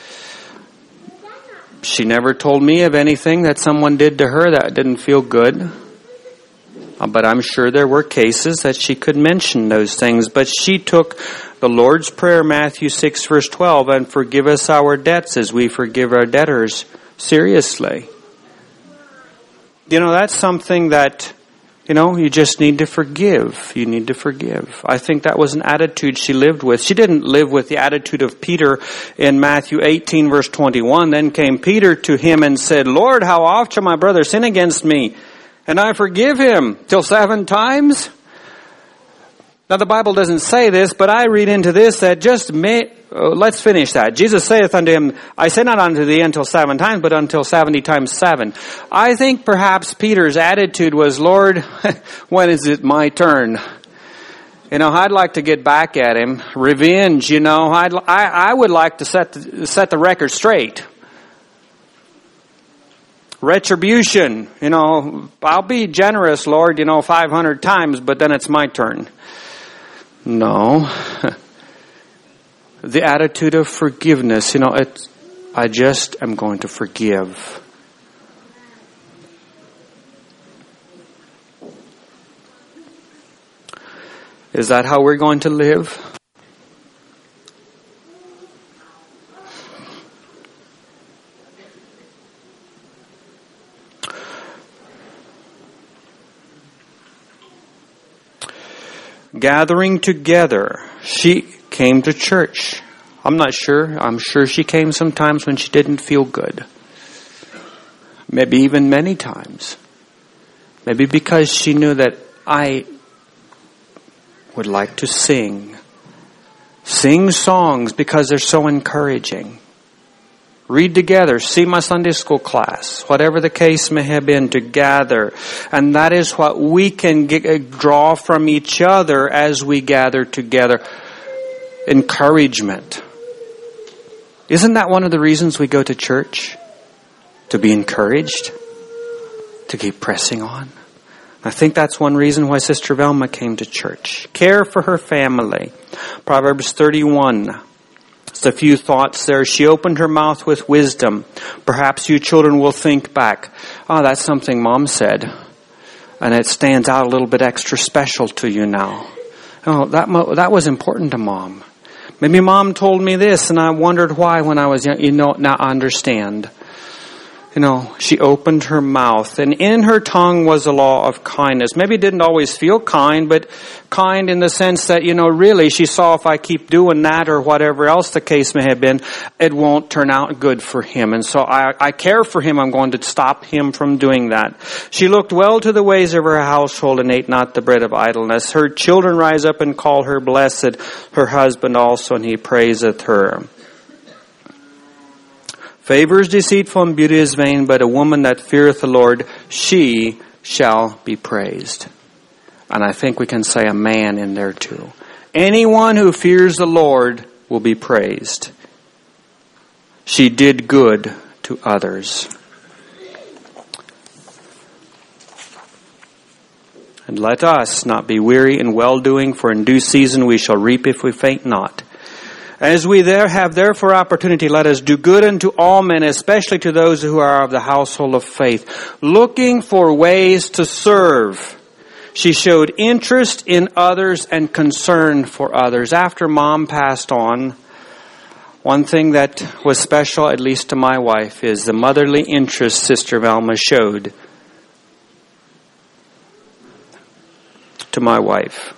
She never told me of anything that someone did to her that didn't feel good. But I'm sure there were cases that she could mention those things. But she took the Lord's Prayer, Matthew six verse twelve, and forgive us our debts as we forgive our debtors, seriously. You know, that's something that, you know, you just need to forgive. You need to forgive. I think that was an attitude she lived with. She didn't live with the attitude of Peter in Matthew eighteen verse twenty-one. Then came Peter to him and said, Lord, how oft shall my brother sin against me, and I forgive him? Till seven times? Now the Bible doesn't say this, but I read into this that just may, oh, let's finish that. Jesus saith unto him, I say not unto thee until seven times, but until seventy times seven. I think perhaps Peter's attitude was, Lord, when is it my turn? You know, I'd like to get back at him. Revenge, you know, I'd, I, I would like to set the, set the record straight. Retribution, you know, I'll be generous, Lord, you know, five hundred times, but then it's my turn. No. The attitude of forgiveness, you know, it's, I just am going to forgive. Is that how we're going to live? Gathering together. She came to church. I'm not sure. I'm sure she came sometimes when she didn't feel good. Maybe even many times. Maybe because she knew that I would like to sing. Sing songs because they're so encouraging. Read together, see my Sunday school class, whatever the case may have been, to gather. And that is what we can get, draw from each other as we gather together. Encouragement. Isn't that one of the reasons we go to church? To be encouraged? To keep pressing on? I think that's one reason why Sister Velma came to church. Care for her family. Proverbs thirty-one. Just a few thoughts there. She opened her mouth with wisdom. Perhaps you children will think back. Oh, that's something Mom said. And it stands out a little bit extra special to you now. Oh, that, that was important to Mom. Maybe Mom told me this and I wondered why when I was young. You know, now I understand. You know, she opened her mouth, and in her tongue was a law of kindness. Maybe it didn't always feel kind, but kind in the sense that, you know, really she saw if I keep doing that or whatever else the case may have been, it won't turn out good for him. And so I, I care for him. I'm going to stop him from doing that. She looked well to the ways of her household and ate not the bread of idleness. Her children rise up and call her blessed, her husband also, and he praiseth her. Favor is deceitful and beauty is vain, but a woman that feareth the Lord, she shall be praised. And I think we can say a man in there too. Anyone who fears the Lord will be praised. She did good to others. And let us not be weary in well-doing, for in due season we shall reap if we faint not. As we there have therefore opportunity, let us do good unto all men, especially to those who are of the household of faith, looking for ways to serve. She showed interest in others and concern for others. After Mom passed on, one thing that was special, at least to my wife, is the motherly interest Sister Velma showed to my wife.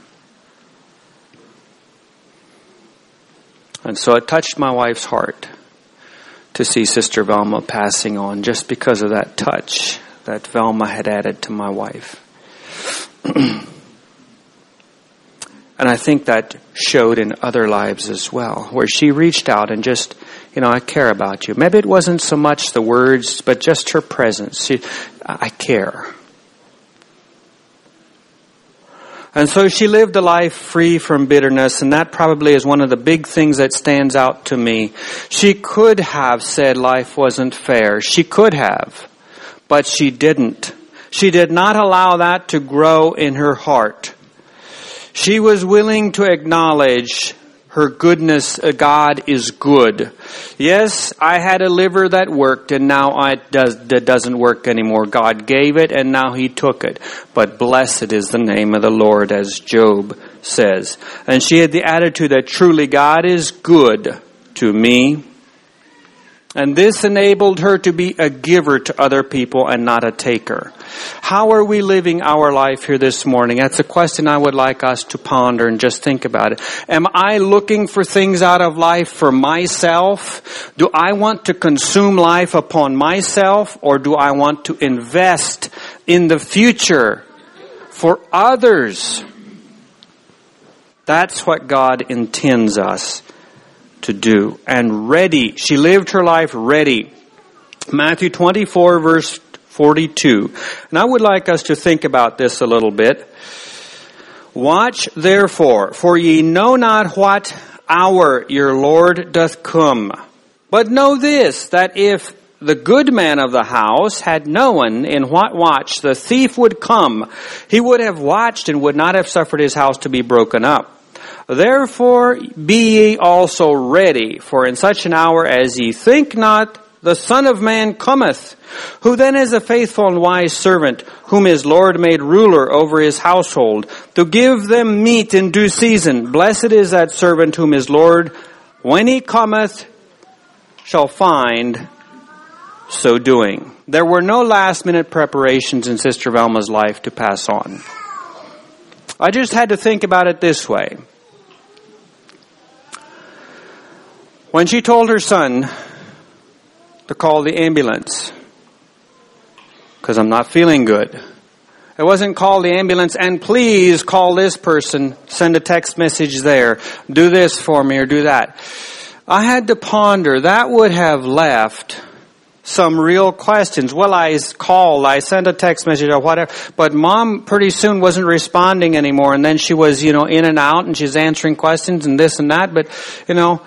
And so it touched my wife's heart to see Sister Velma passing on, just because of that touch that Velma had added to my wife. And I think that showed in other lives as well, where she reached out and just, you know, I care about you. Maybe it wasn't so much the words, but just her presence. She, I care. And so she lived a life free from bitterness, and that probably is one of the big things that stands out to me. She could have said life wasn't fair. She could have, but she didn't. She did not allow that to grow in her heart. She was willing to acknowledge her goodness. God is good. Yes, I had a liver that worked and now it does, that doesn't work anymore. God gave it and now He took it. But blessed is the name of the Lord, as Job says. And she had the attitude that truly God is good to me. And this enabled her to be a giver to other people and not a taker. How are we living our life here this morning? That's a question I would like us to ponder and just think about it. Am I looking for things out of life for myself? Do I want to consume life upon myself, or do I want to invest in the future for others? That's what God intends us to do. And ready. She lived her life ready. Matthew twenty-four verse forty-two. And I would like us to think about this a little bit. Watch therefore, for ye know not what hour your Lord doth come. But know this, that if the good man of the house had known in what watch the thief would come, he would have watched and would not have suffered his house to be broken up. Therefore be ye also ready, for in such an hour as ye think not, the Son of Man cometh. Who then is a faithful and wise servant, whom his Lord made ruler over his household, to give them meat in due season? Blessed is that servant whom his Lord, when he cometh, shall find so doing. There were no last minute preparations in Sister Velma's life to pass on. I just had to think about it this way. When she told her son to call the ambulance, because I'm not feeling good, it wasn't call the ambulance and please call this person, send a text message there, do this for me or do that. I had to ponder, that would have left some real questions. Well, I called, I sent a text message or whatever, but Mom pretty soon wasn't responding anymore, and then she was, you know, in and out, and she's answering questions and this and that, but, you know,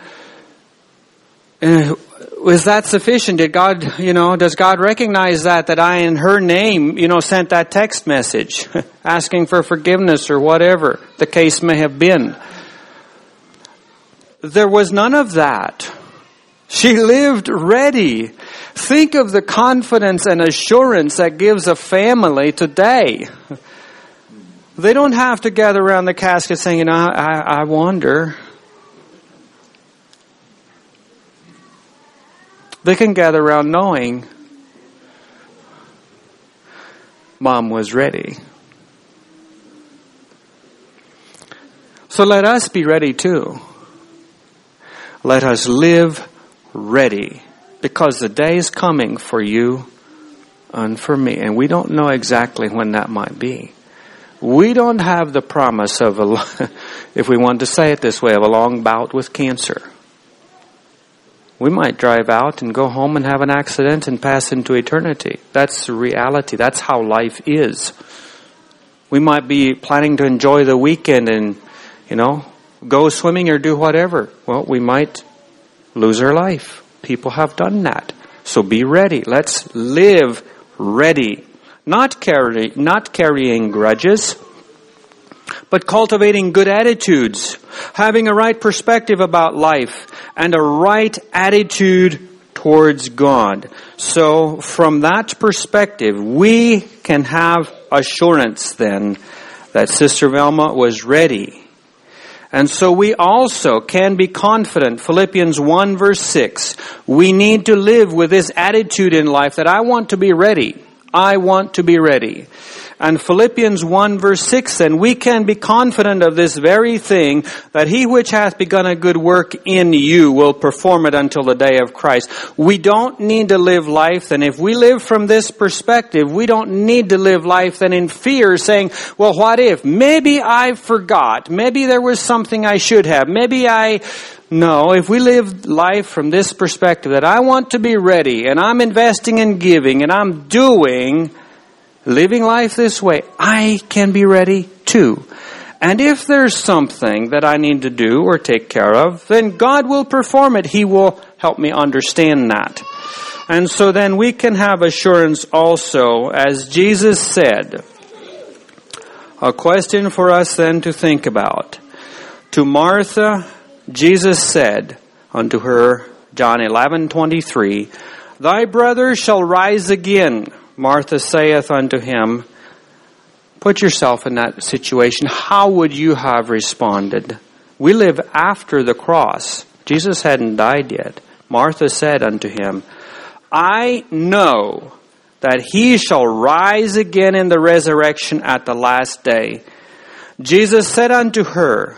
was that sufficient? Did God, you know, does God recognize that, that I in her name, you know, sent that text message asking for forgiveness or whatever the case may have been? There was none of that. She lived ready. Think of the confidence and assurance that gives a family today. They don't have to gather around the casket saying, you know, I, I wonder. They can gather around knowing Mom was ready. So let us be ready too. Let us live ready, because the day is coming for you and for me, and we don't know exactly when that might be. We don't have the promise of a, if we want to say it this way, of a long bout with cancer. We might drive out and go home and have an accident and pass into eternity. That's the reality. That's how life is. We might be planning to enjoy the weekend and, you know, go swimming or do whatever. Well, we might lose our life. People have done that. So be ready. Let's live ready. Not carry, not carrying grudges, but cultivating good attitudes, having a right perspective about life, and a right attitude towards God. So from that perspective, we can have assurance then that Sister Velma was ready. And so we also can be confident. Philippians one verse six. We need to live with this attitude in life that I want to be ready. I want to be ready. And Philippians one verse six, then we can be confident of this very thing, that he which hath begun a good work in you will perform it until the day of Christ. We don't need to live life, then if we live from this perspective, we don't need to live life then in fear, saying, well, what if? Maybe I forgot. Maybe there was something I should have. Maybe I... No, if we live life from this perspective, that I want to be ready, and I'm investing in giving, and I'm doing... living life this way, I can be ready too. And if there's something that I need to do or take care of, then God will perform it. He will help me understand that. And so then we can have assurance also, as Jesus said. A question for us then to think about. To Martha, Jesus said unto her, John eleven twenty-three, thy brother shall rise again. Martha saith unto him, put yourself in that situation. How would you have responded? We live after the cross. Jesus hadn't died yet. Martha said unto him, I know that he shall rise again in the resurrection at the last day. Jesus said unto her,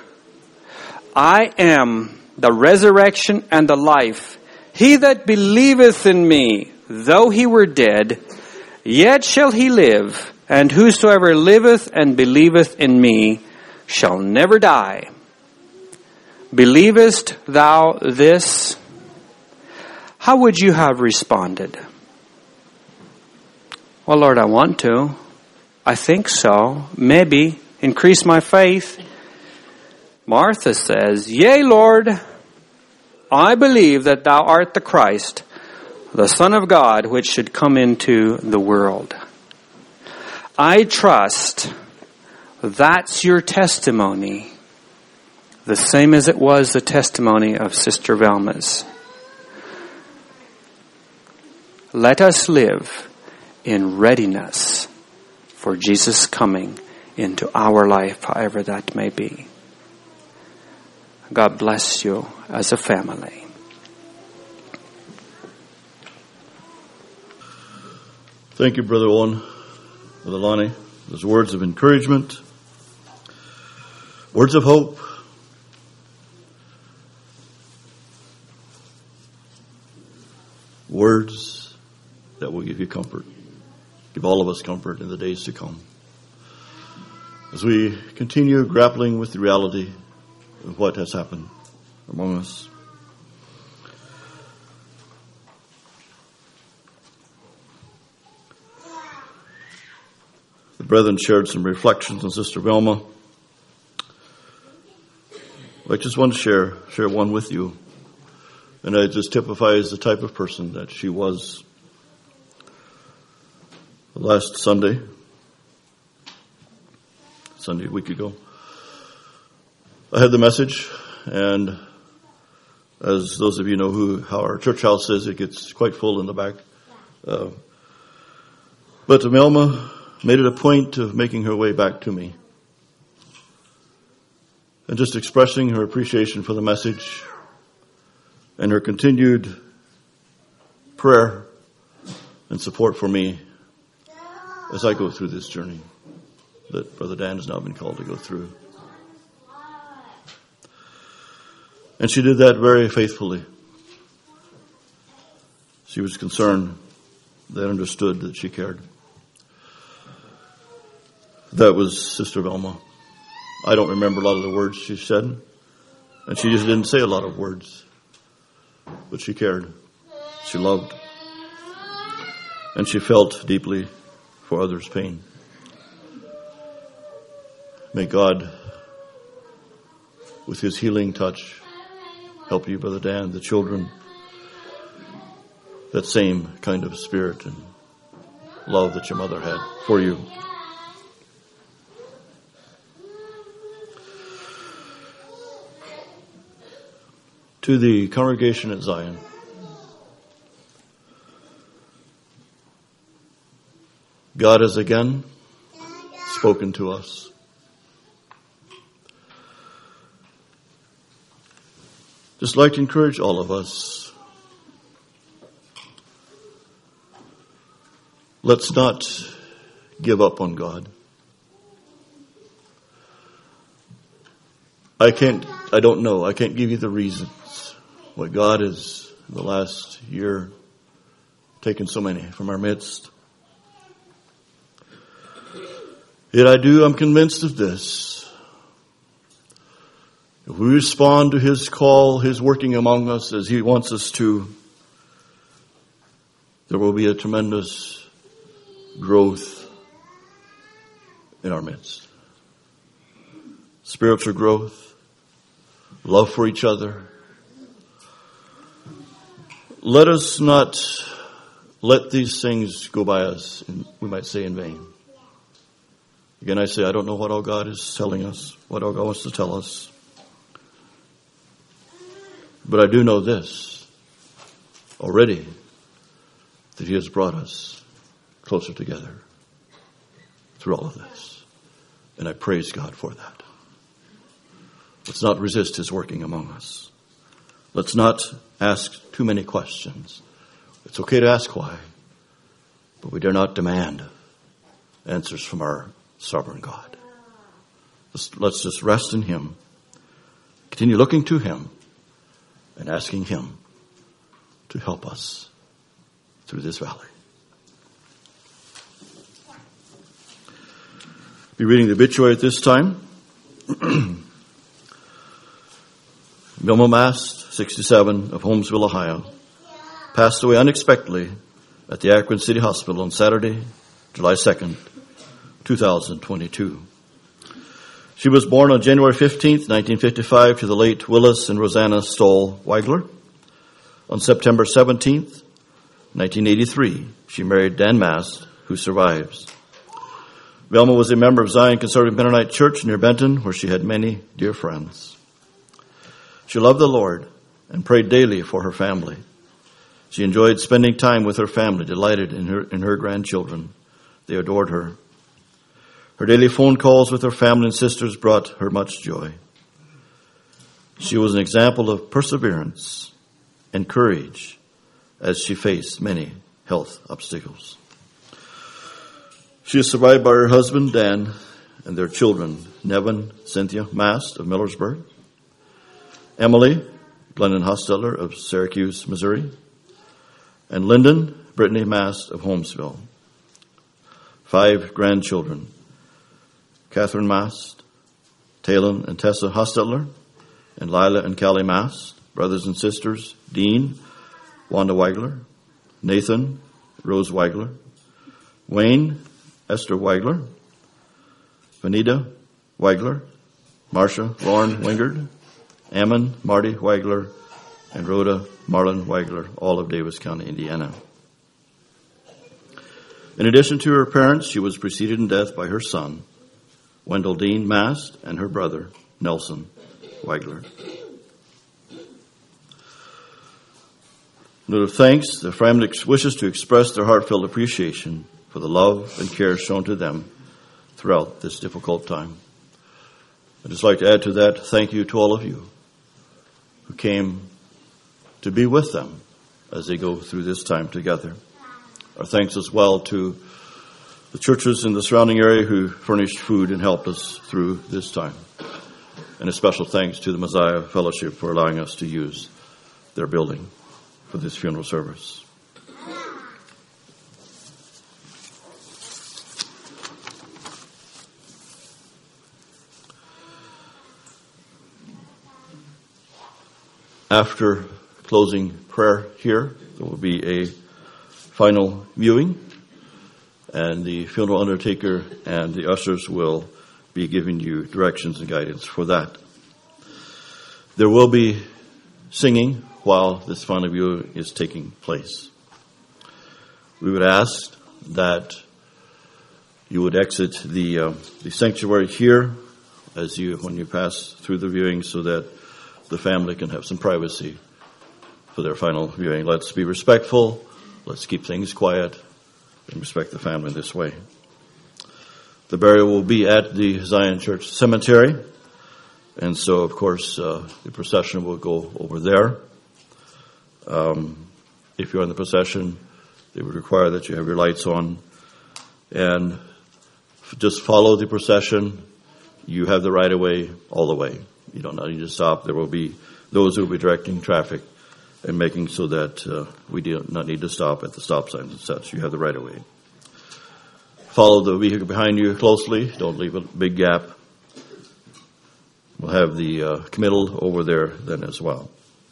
I am the resurrection and the life. He that believeth in me, though he were dead, yet shall he live, and whosoever liveth and believeth in me shall never die. Believest thou this? How would you have responded? Well, Lord, I want to. I think so. Maybe. increase my faith? Martha says, Yea, Lord, I believe that thou art the Christ, the Son of God, which should come into the world. I trust that's your testimony, the same as it was the testimony of Sister Velma's. Let us live in readiness for Jesus coming into our life, however that may be. God bless you as a family. Thank you, Brother Owen, Brother Lonnie. Those words of encouragement, words of hope, words that will give you comfort, give all of us comfort in the days to come. As we continue grappling with the reality of what has happened among us. The brethren shared some reflections on Sister Velma. I just want to share, share one with you. And it just typifies the type of person that she was. Last Sunday, Sunday a week ago, I had the message, and as those of you know who how our church house is, it gets quite full in the back. Uh, but Velma made it a point of making her way back to me and just expressing her appreciation for the message and her continued prayer and support for me as I go through this journey that Brother Dan has now been called to go through. And she did that very faithfully. She was concerned. They understood that she cared. That was Sister Velma. I don't remember a lot of the words she said, and she just didn't say a lot of words. But she cared. She loved. And she felt deeply for others' pain. May God, with His healing touch, help you, Brother Dan, the children, that same kind of spirit and love that your mother had for you. To the congregation at Zion, God has again spoken to us. Just like to encourage all of us. Let's not give up on God. I can't, I don't know, I can't give you the reasons why God has, in the last year, taken so many from our midst. Yet I do, I'm convinced of this. If we respond to His call, His working among us as He wants us to, there will be a tremendous growth in our midst. Spiritual growth, love for each other. Let us not let these things go by us, in, we might say, in vain. Again, I say, I don't know what all God is telling us, what all God wants to tell us. But I do know this already, that He has brought us closer together through all of this. And I praise God for that. Let's not resist His working among us. Let's not ask too many questions. It's okay to ask why, but we dare not demand answers from our sovereign God. Let's, let's just rest in Him, continue looking to Him, and asking Him to help us through this valley. Be reading the obituary at this time. Vilma Mast, sixty-seven, of Holmesville, Ohio, passed away unexpectedly at the Akron City Hospital on Saturday, July second, two thousand twenty-two. She was born on January fifteenth, nineteen fifty-five, to the late Willis and Rosanna Stoll Weigler. On September seventeenth, nineteen eighty-three, she married Dan Mast, who survives. Velma was a member of Zion Conservative Mennonite Church near Benton, where she had many dear friends. She loved the Lord and prayed daily for her family. She enjoyed spending time with her family, delighted in her, in her grandchildren. They adored her. Her daily phone calls with her family and sisters brought her much joy. She was an example of perseverance and courage as she faced many health obstacles. She is survived by her husband, Dan, and their children, Nevin, Cynthia Mast of Millersburg, Emily, Glendon Hostetler of Syracuse, Missouri, and Lyndon, Brittany Mast of Holmesville. Five grandchildren, Catherine Mast, Talon and Tessa Hostetler, and Lila and Callie Mast, brothers and sisters, Dean, Wanda Weigler, Nathan, Rose Weigler, Wayne, Esther Weigler, Vanita Weigler, Marcia Lauren Wingard, Ammon Marty Weigler, and Rhoda Marlon Weigler, all of Davis County, Indiana. In addition to her parents, she was preceded in death by her son, Wendell Dean Mast, and her brother, Nelson Weigler. Note of thanks, the family wishes to express their heartfelt appreciation for the love and care shown to them throughout this difficult time. I'd just like to add to that, thank you to all of you who came to be with them as they go through this time together. Our thanks as well to the churches in the surrounding area who furnished food and helped us through this time. And a special thanks to the Messiah Fellowship for allowing us to use their building for this funeral service. After closing prayer here, there will be a final viewing, and the funeral undertaker and the ushers will be giving you directions and guidance for that. There will be singing while this final viewing is taking place. We would ask that you would exit the uh, the sanctuary here as you when you pass through the viewing, so that the family can have some privacy for their final viewing. Let's be respectful. Let's keep things quiet and respect the family this way. The burial will be at the Zion Church Cemetery, and so, of course, uh, the procession will go over there. Um, if you're in the procession, they would require that you have your lights on, and just follow the procession. You have the right of way all the way. You don't need to stop. There will be those who will be directing traffic and making so that uh, we do not need to stop at the stop signs and such. You have the right of way. Follow the vehicle behind you closely. Don't leave a big gap. We'll have the uh, committal over there then as well.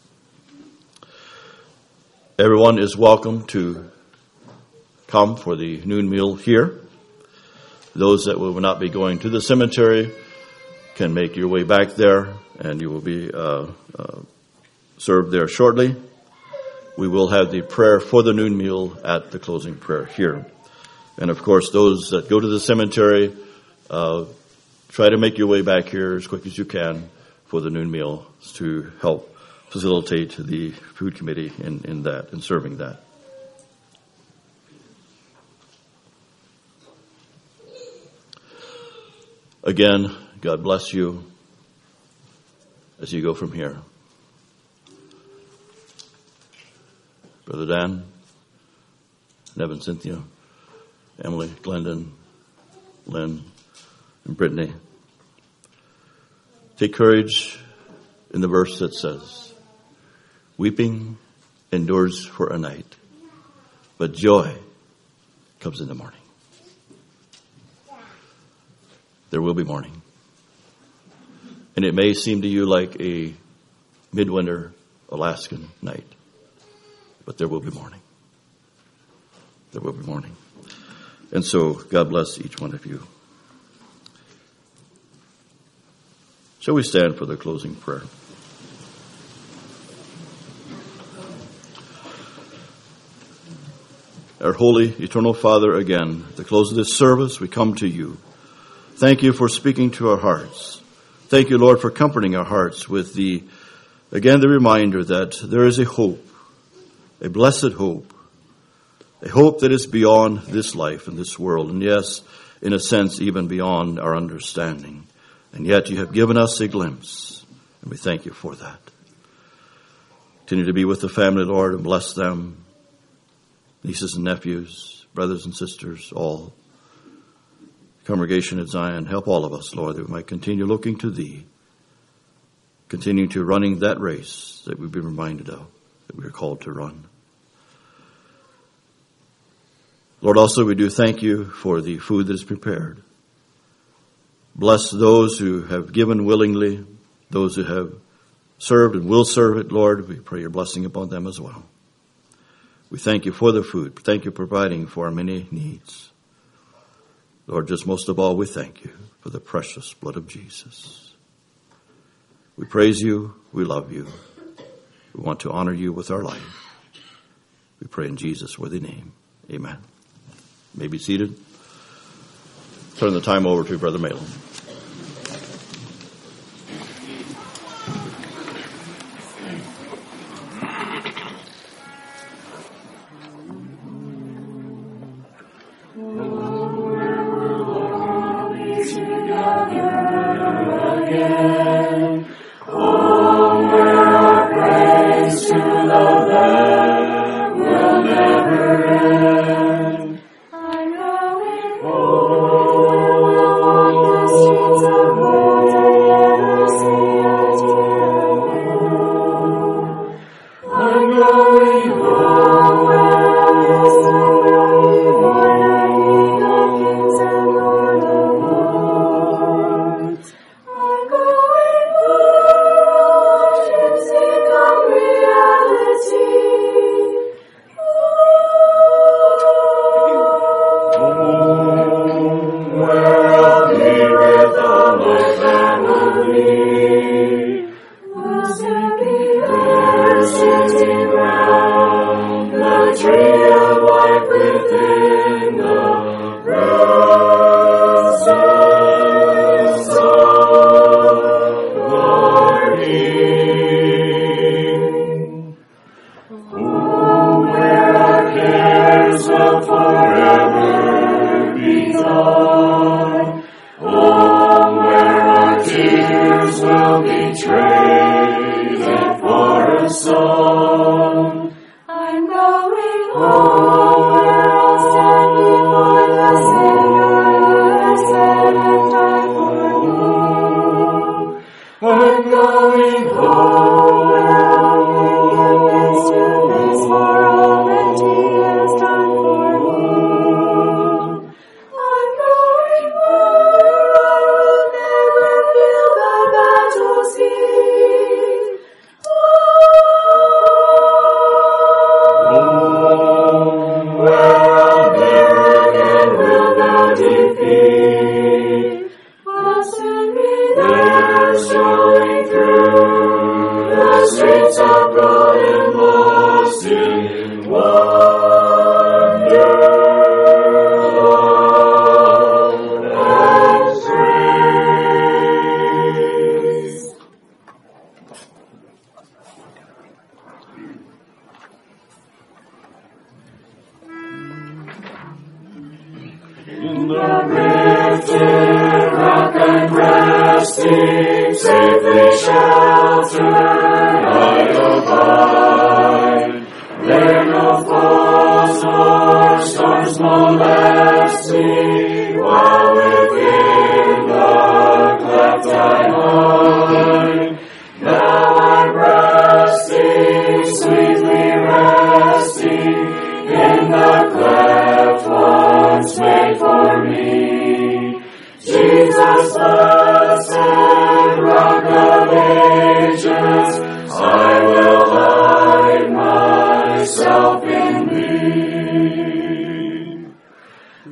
Everyone is welcome to come for the noon meal here. Those that will not be going to the cemetery can make your way back there, and you will be uh, uh, served there shortly. We will have the prayer for the noon meal at the closing prayer here. And of course, those that go to the cemetery, uh, try to make your way back here as quick as you can for the noon meal to help facilitate the food committee in, in that, in serving that. Again, God bless you as you go from here. Brother Dan, Nevin, Cynthia, Emily, Glendon, Lynn, and Brittany. Take courage in the verse that says, weeping endures for a night, but joy comes in the morning. There will be morning. And it may seem to you like a midwinter Alaskan night, but there will be morning. There will be morning. And so God bless each one of you. Shall we stand for the closing prayer? Our holy, eternal Father, again, at the close of this service, we come to you. Thank you for speaking to our hearts. Thank you, Lord, for comforting our hearts with the, again, the reminder that there is a hope, a blessed hope, a hope that is beyond this life and this world, and yes, in a sense, even beyond our understanding. And yet you have given us a glimpse, and we thank you for that. Continue to be with the family, Lord, and bless them. Nieces and nephews, brothers and sisters, all. Congregation at Zion, help all of us, Lord, that we might continue looking to Thee, continue to running that race that we've been reminded of, that we are called to run. Lord, also we do thank you for the food that is prepared. Bless those who have given willingly, those who have served and will serve it, Lord. We pray your blessing upon them as well. We thank you for the food. Thank you for providing for our many needs. Lord, just most of all, we thank you for the precious blood of Jesus. We praise you. We love you. We want to honor you with our life. We pray in Jesus' worthy name. Amen. You may be seated. Turn the time over to Brother Malin.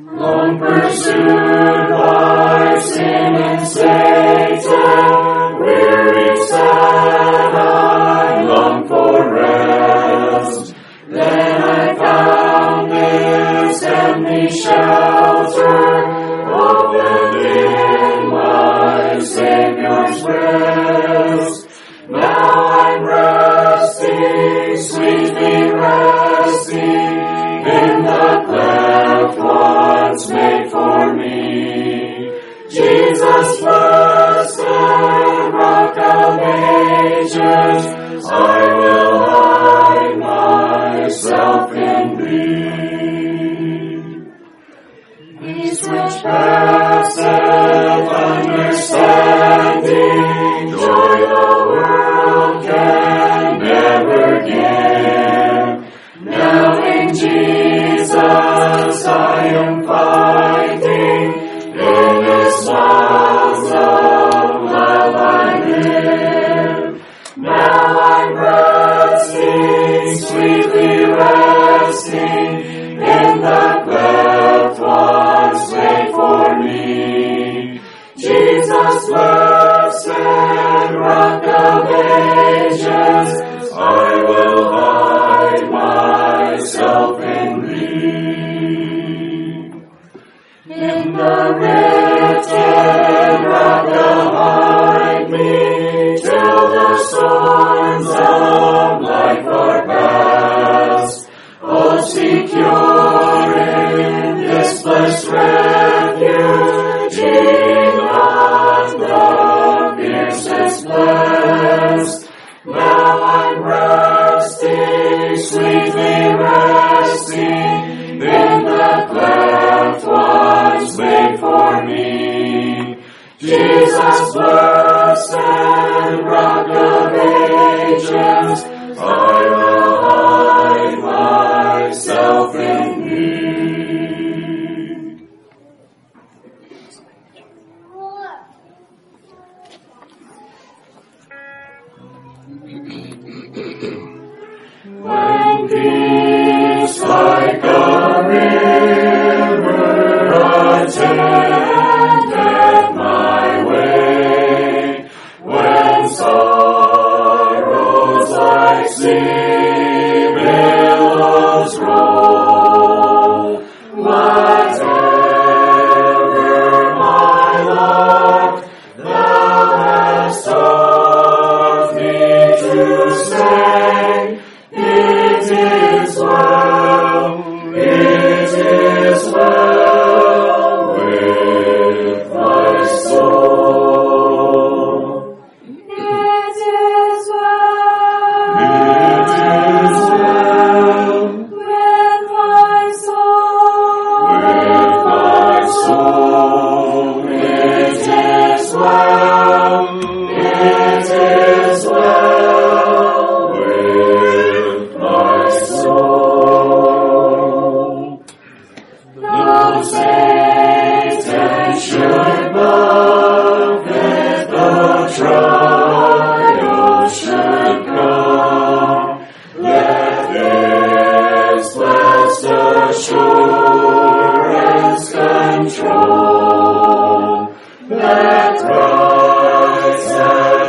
Pursued by sin and Satan, in thee. Peace which passeth understanding, joy the world can never give. Now in Jesus I am fighting, in His songs of love I live. Now I'm resting, sweetly resting, in the cleft one's wait for me. Jesus, blessed Rock of Ages, I will hide myself in thee. In the written rock hide me, till the storms of life are past. Oh, secure in this blessed refuge, on the fiercest blast. Now I'm resting, sweetly resting, in the cleft ones wait for me. Jesus, blessed Rock of Ages, I will hide myself in thee. When peace like a river attendeth my way, when sorrows like sea billows roll, whatever my lot, thou hast taught me to say, it is well, it is well with my soul. It is well, it is well with my soul, with my soul. It is well, it is well with my soul. Though Satan should buffet, the trial should come, let this blessed assurance control, that Christ hath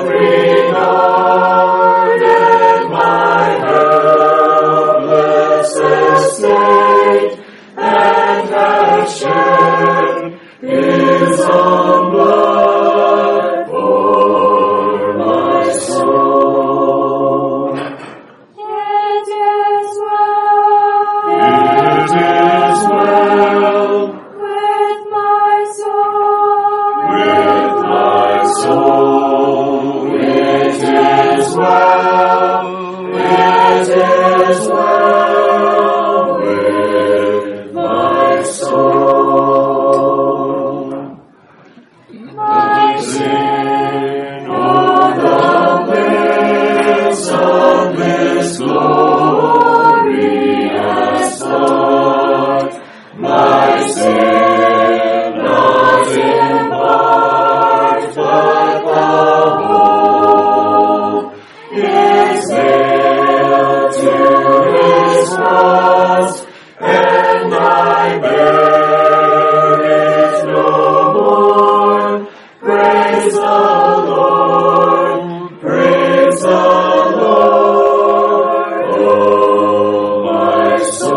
regarded my helpless estate, and hath shed His own blood for my soul. It is well, it is well with my soul, with my soul. It is well, it is well with my soul. My sin, oh, the bliss of this glorious thought, my sin not in part, but the whole, is nailed to His cross, and I bear it no more. Praise the Lord, praise the Lord, oh my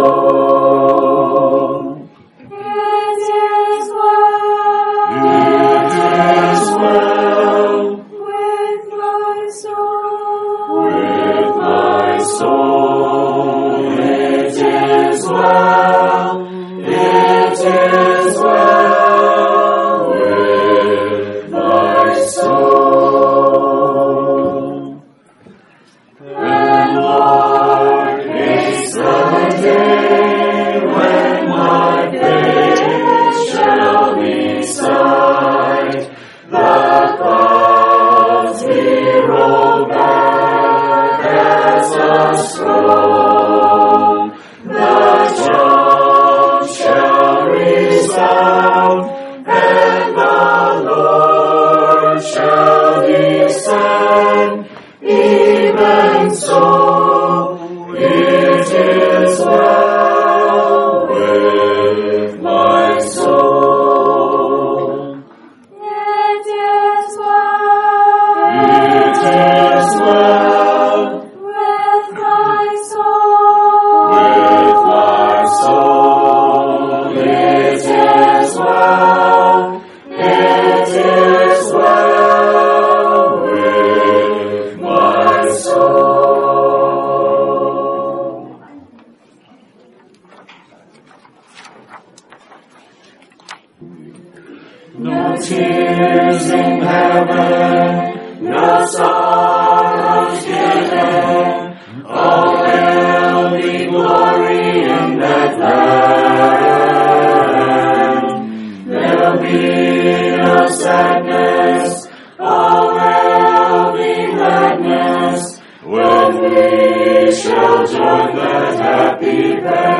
soul. It is well, it is well with my soul, with my soul. It is well, it is well with my soul. And Lord, haste the day No tears in heaven, no sorrows given, all will be glory in that land. There'll be no sadness, all will be gladness, when we shall join that happy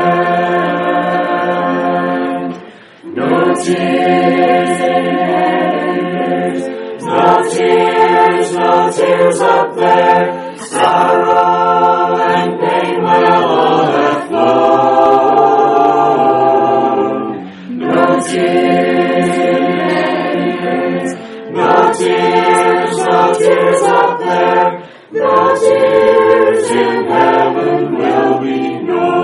band. No tears in heaven, no tears, no tears up there, sorrow and pain will all have flown. No tears in heaven, no tears, no tears up there, no tears in heaven will be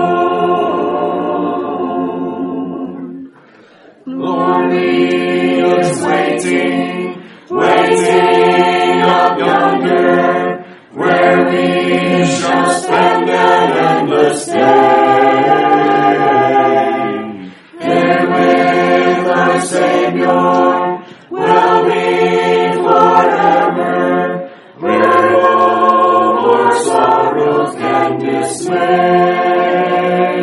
known. Glory is waiting, waiting up yonder, where we shall spend an endless day. There with our Savior will be forever, where no more sorrows can dismay.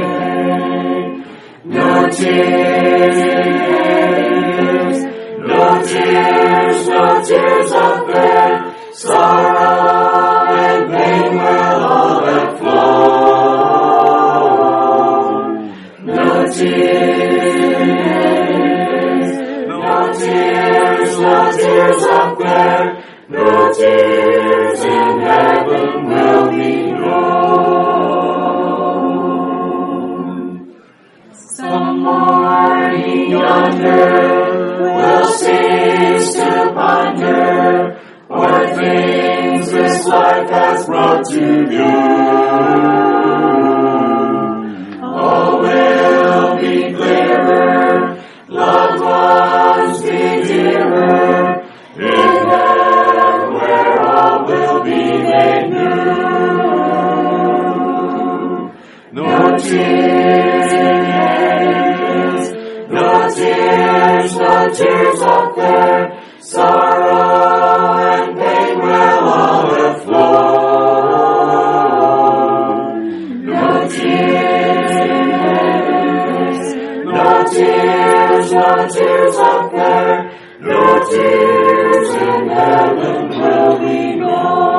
No tears in heaven, no tears, no tears up there, sorrow and pain will all have flown. No tears in heaven, no tears, no tears up there, no tears in heaven will be known. Some morning yonder will cease to ponder what things this life has brought to view. All will be clearer, loved ones be dearer, in heaven where all will be made new. No tears in heaven, no tears, no tears up there, sorrow and pain will all have flown. No tears in heaven, no tears, no tears up there, no tears in heaven will be known.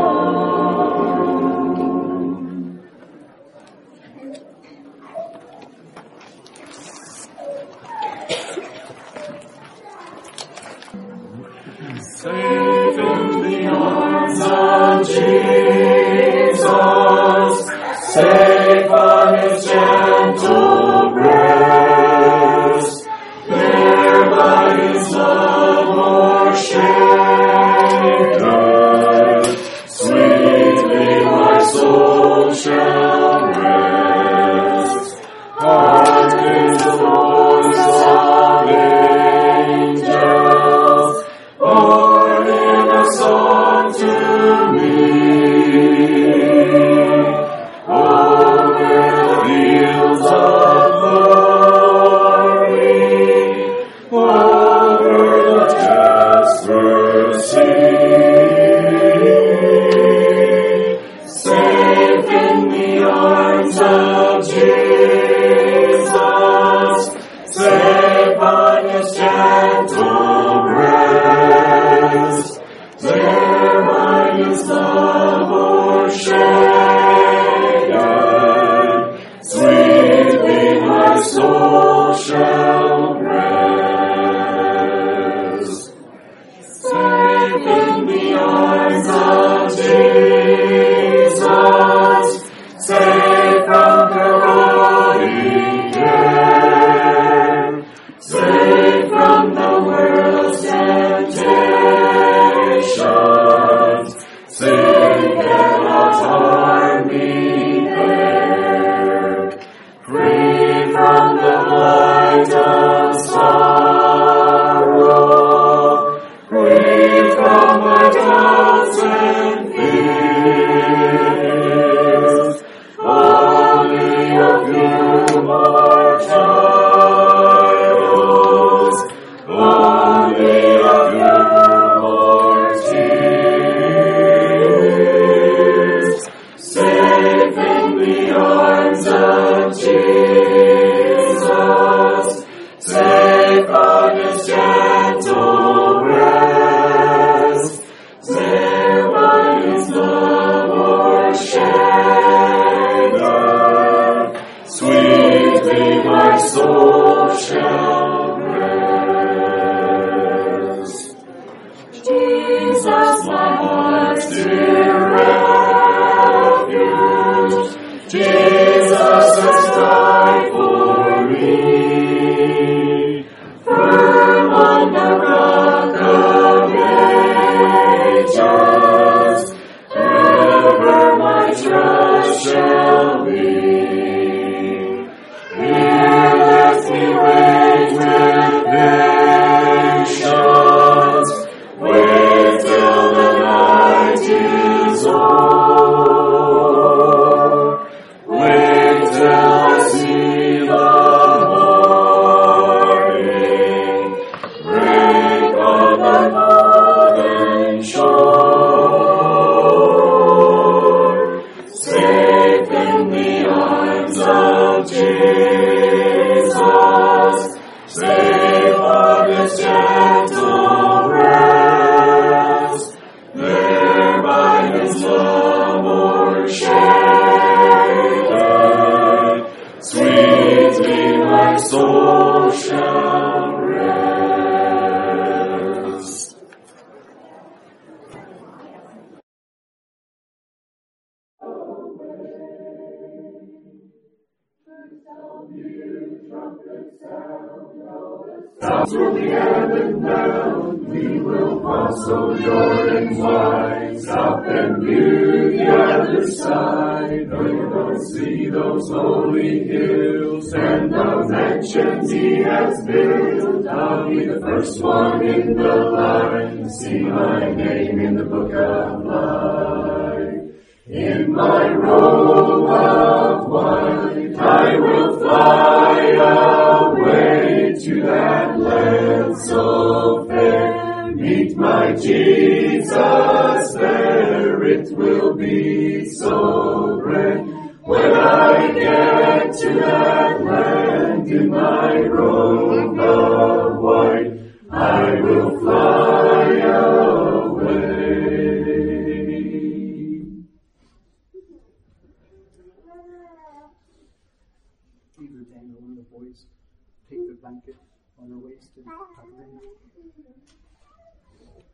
Safe in the arms of Jesus, safe on his gentle breast, there by his love o'ershaken, sweetly my soul shall rest. Hearken the voice of angels, born in a song to me. Over the fields of glory, over the Jasper sea, safe in the arms of Jesus, safe on his gentle breast, there by his love o'ershaken, sweetly my soul shall rest. Safe in the arms of Jesus, safe from corroding care, safe from the world's temptations, sin cannot harm me there. Free from the blight of sorrow, free from my doubts and fears, only a few more trials, oh, my soul shall rest. Jesus, my heart's dear refuge, Jesus has died for me. Firm on the rock of ages, ever my trust shall be. Here let me wait with patience, wait till the night is o'er, wait till I see the morning break on the golden shore, safe in the arms of Jesus, safe on His gentle rest, there by His love o'ershaken, sweetly my soul shall rest. Sounds will be heaven bound, we will pass over Jordan wide, stop and view the other side. We will see those holy hills and the mansions He has built. I'll be the first one in the line, see my name in the book of life. In my robe of white, I will fly away to that land so fair. Meet my Jesus there, it will be so great. When I get to that land in my robe of white, I will fly away. Either Daniel and the boys take the blanket on their waist and tuck it in.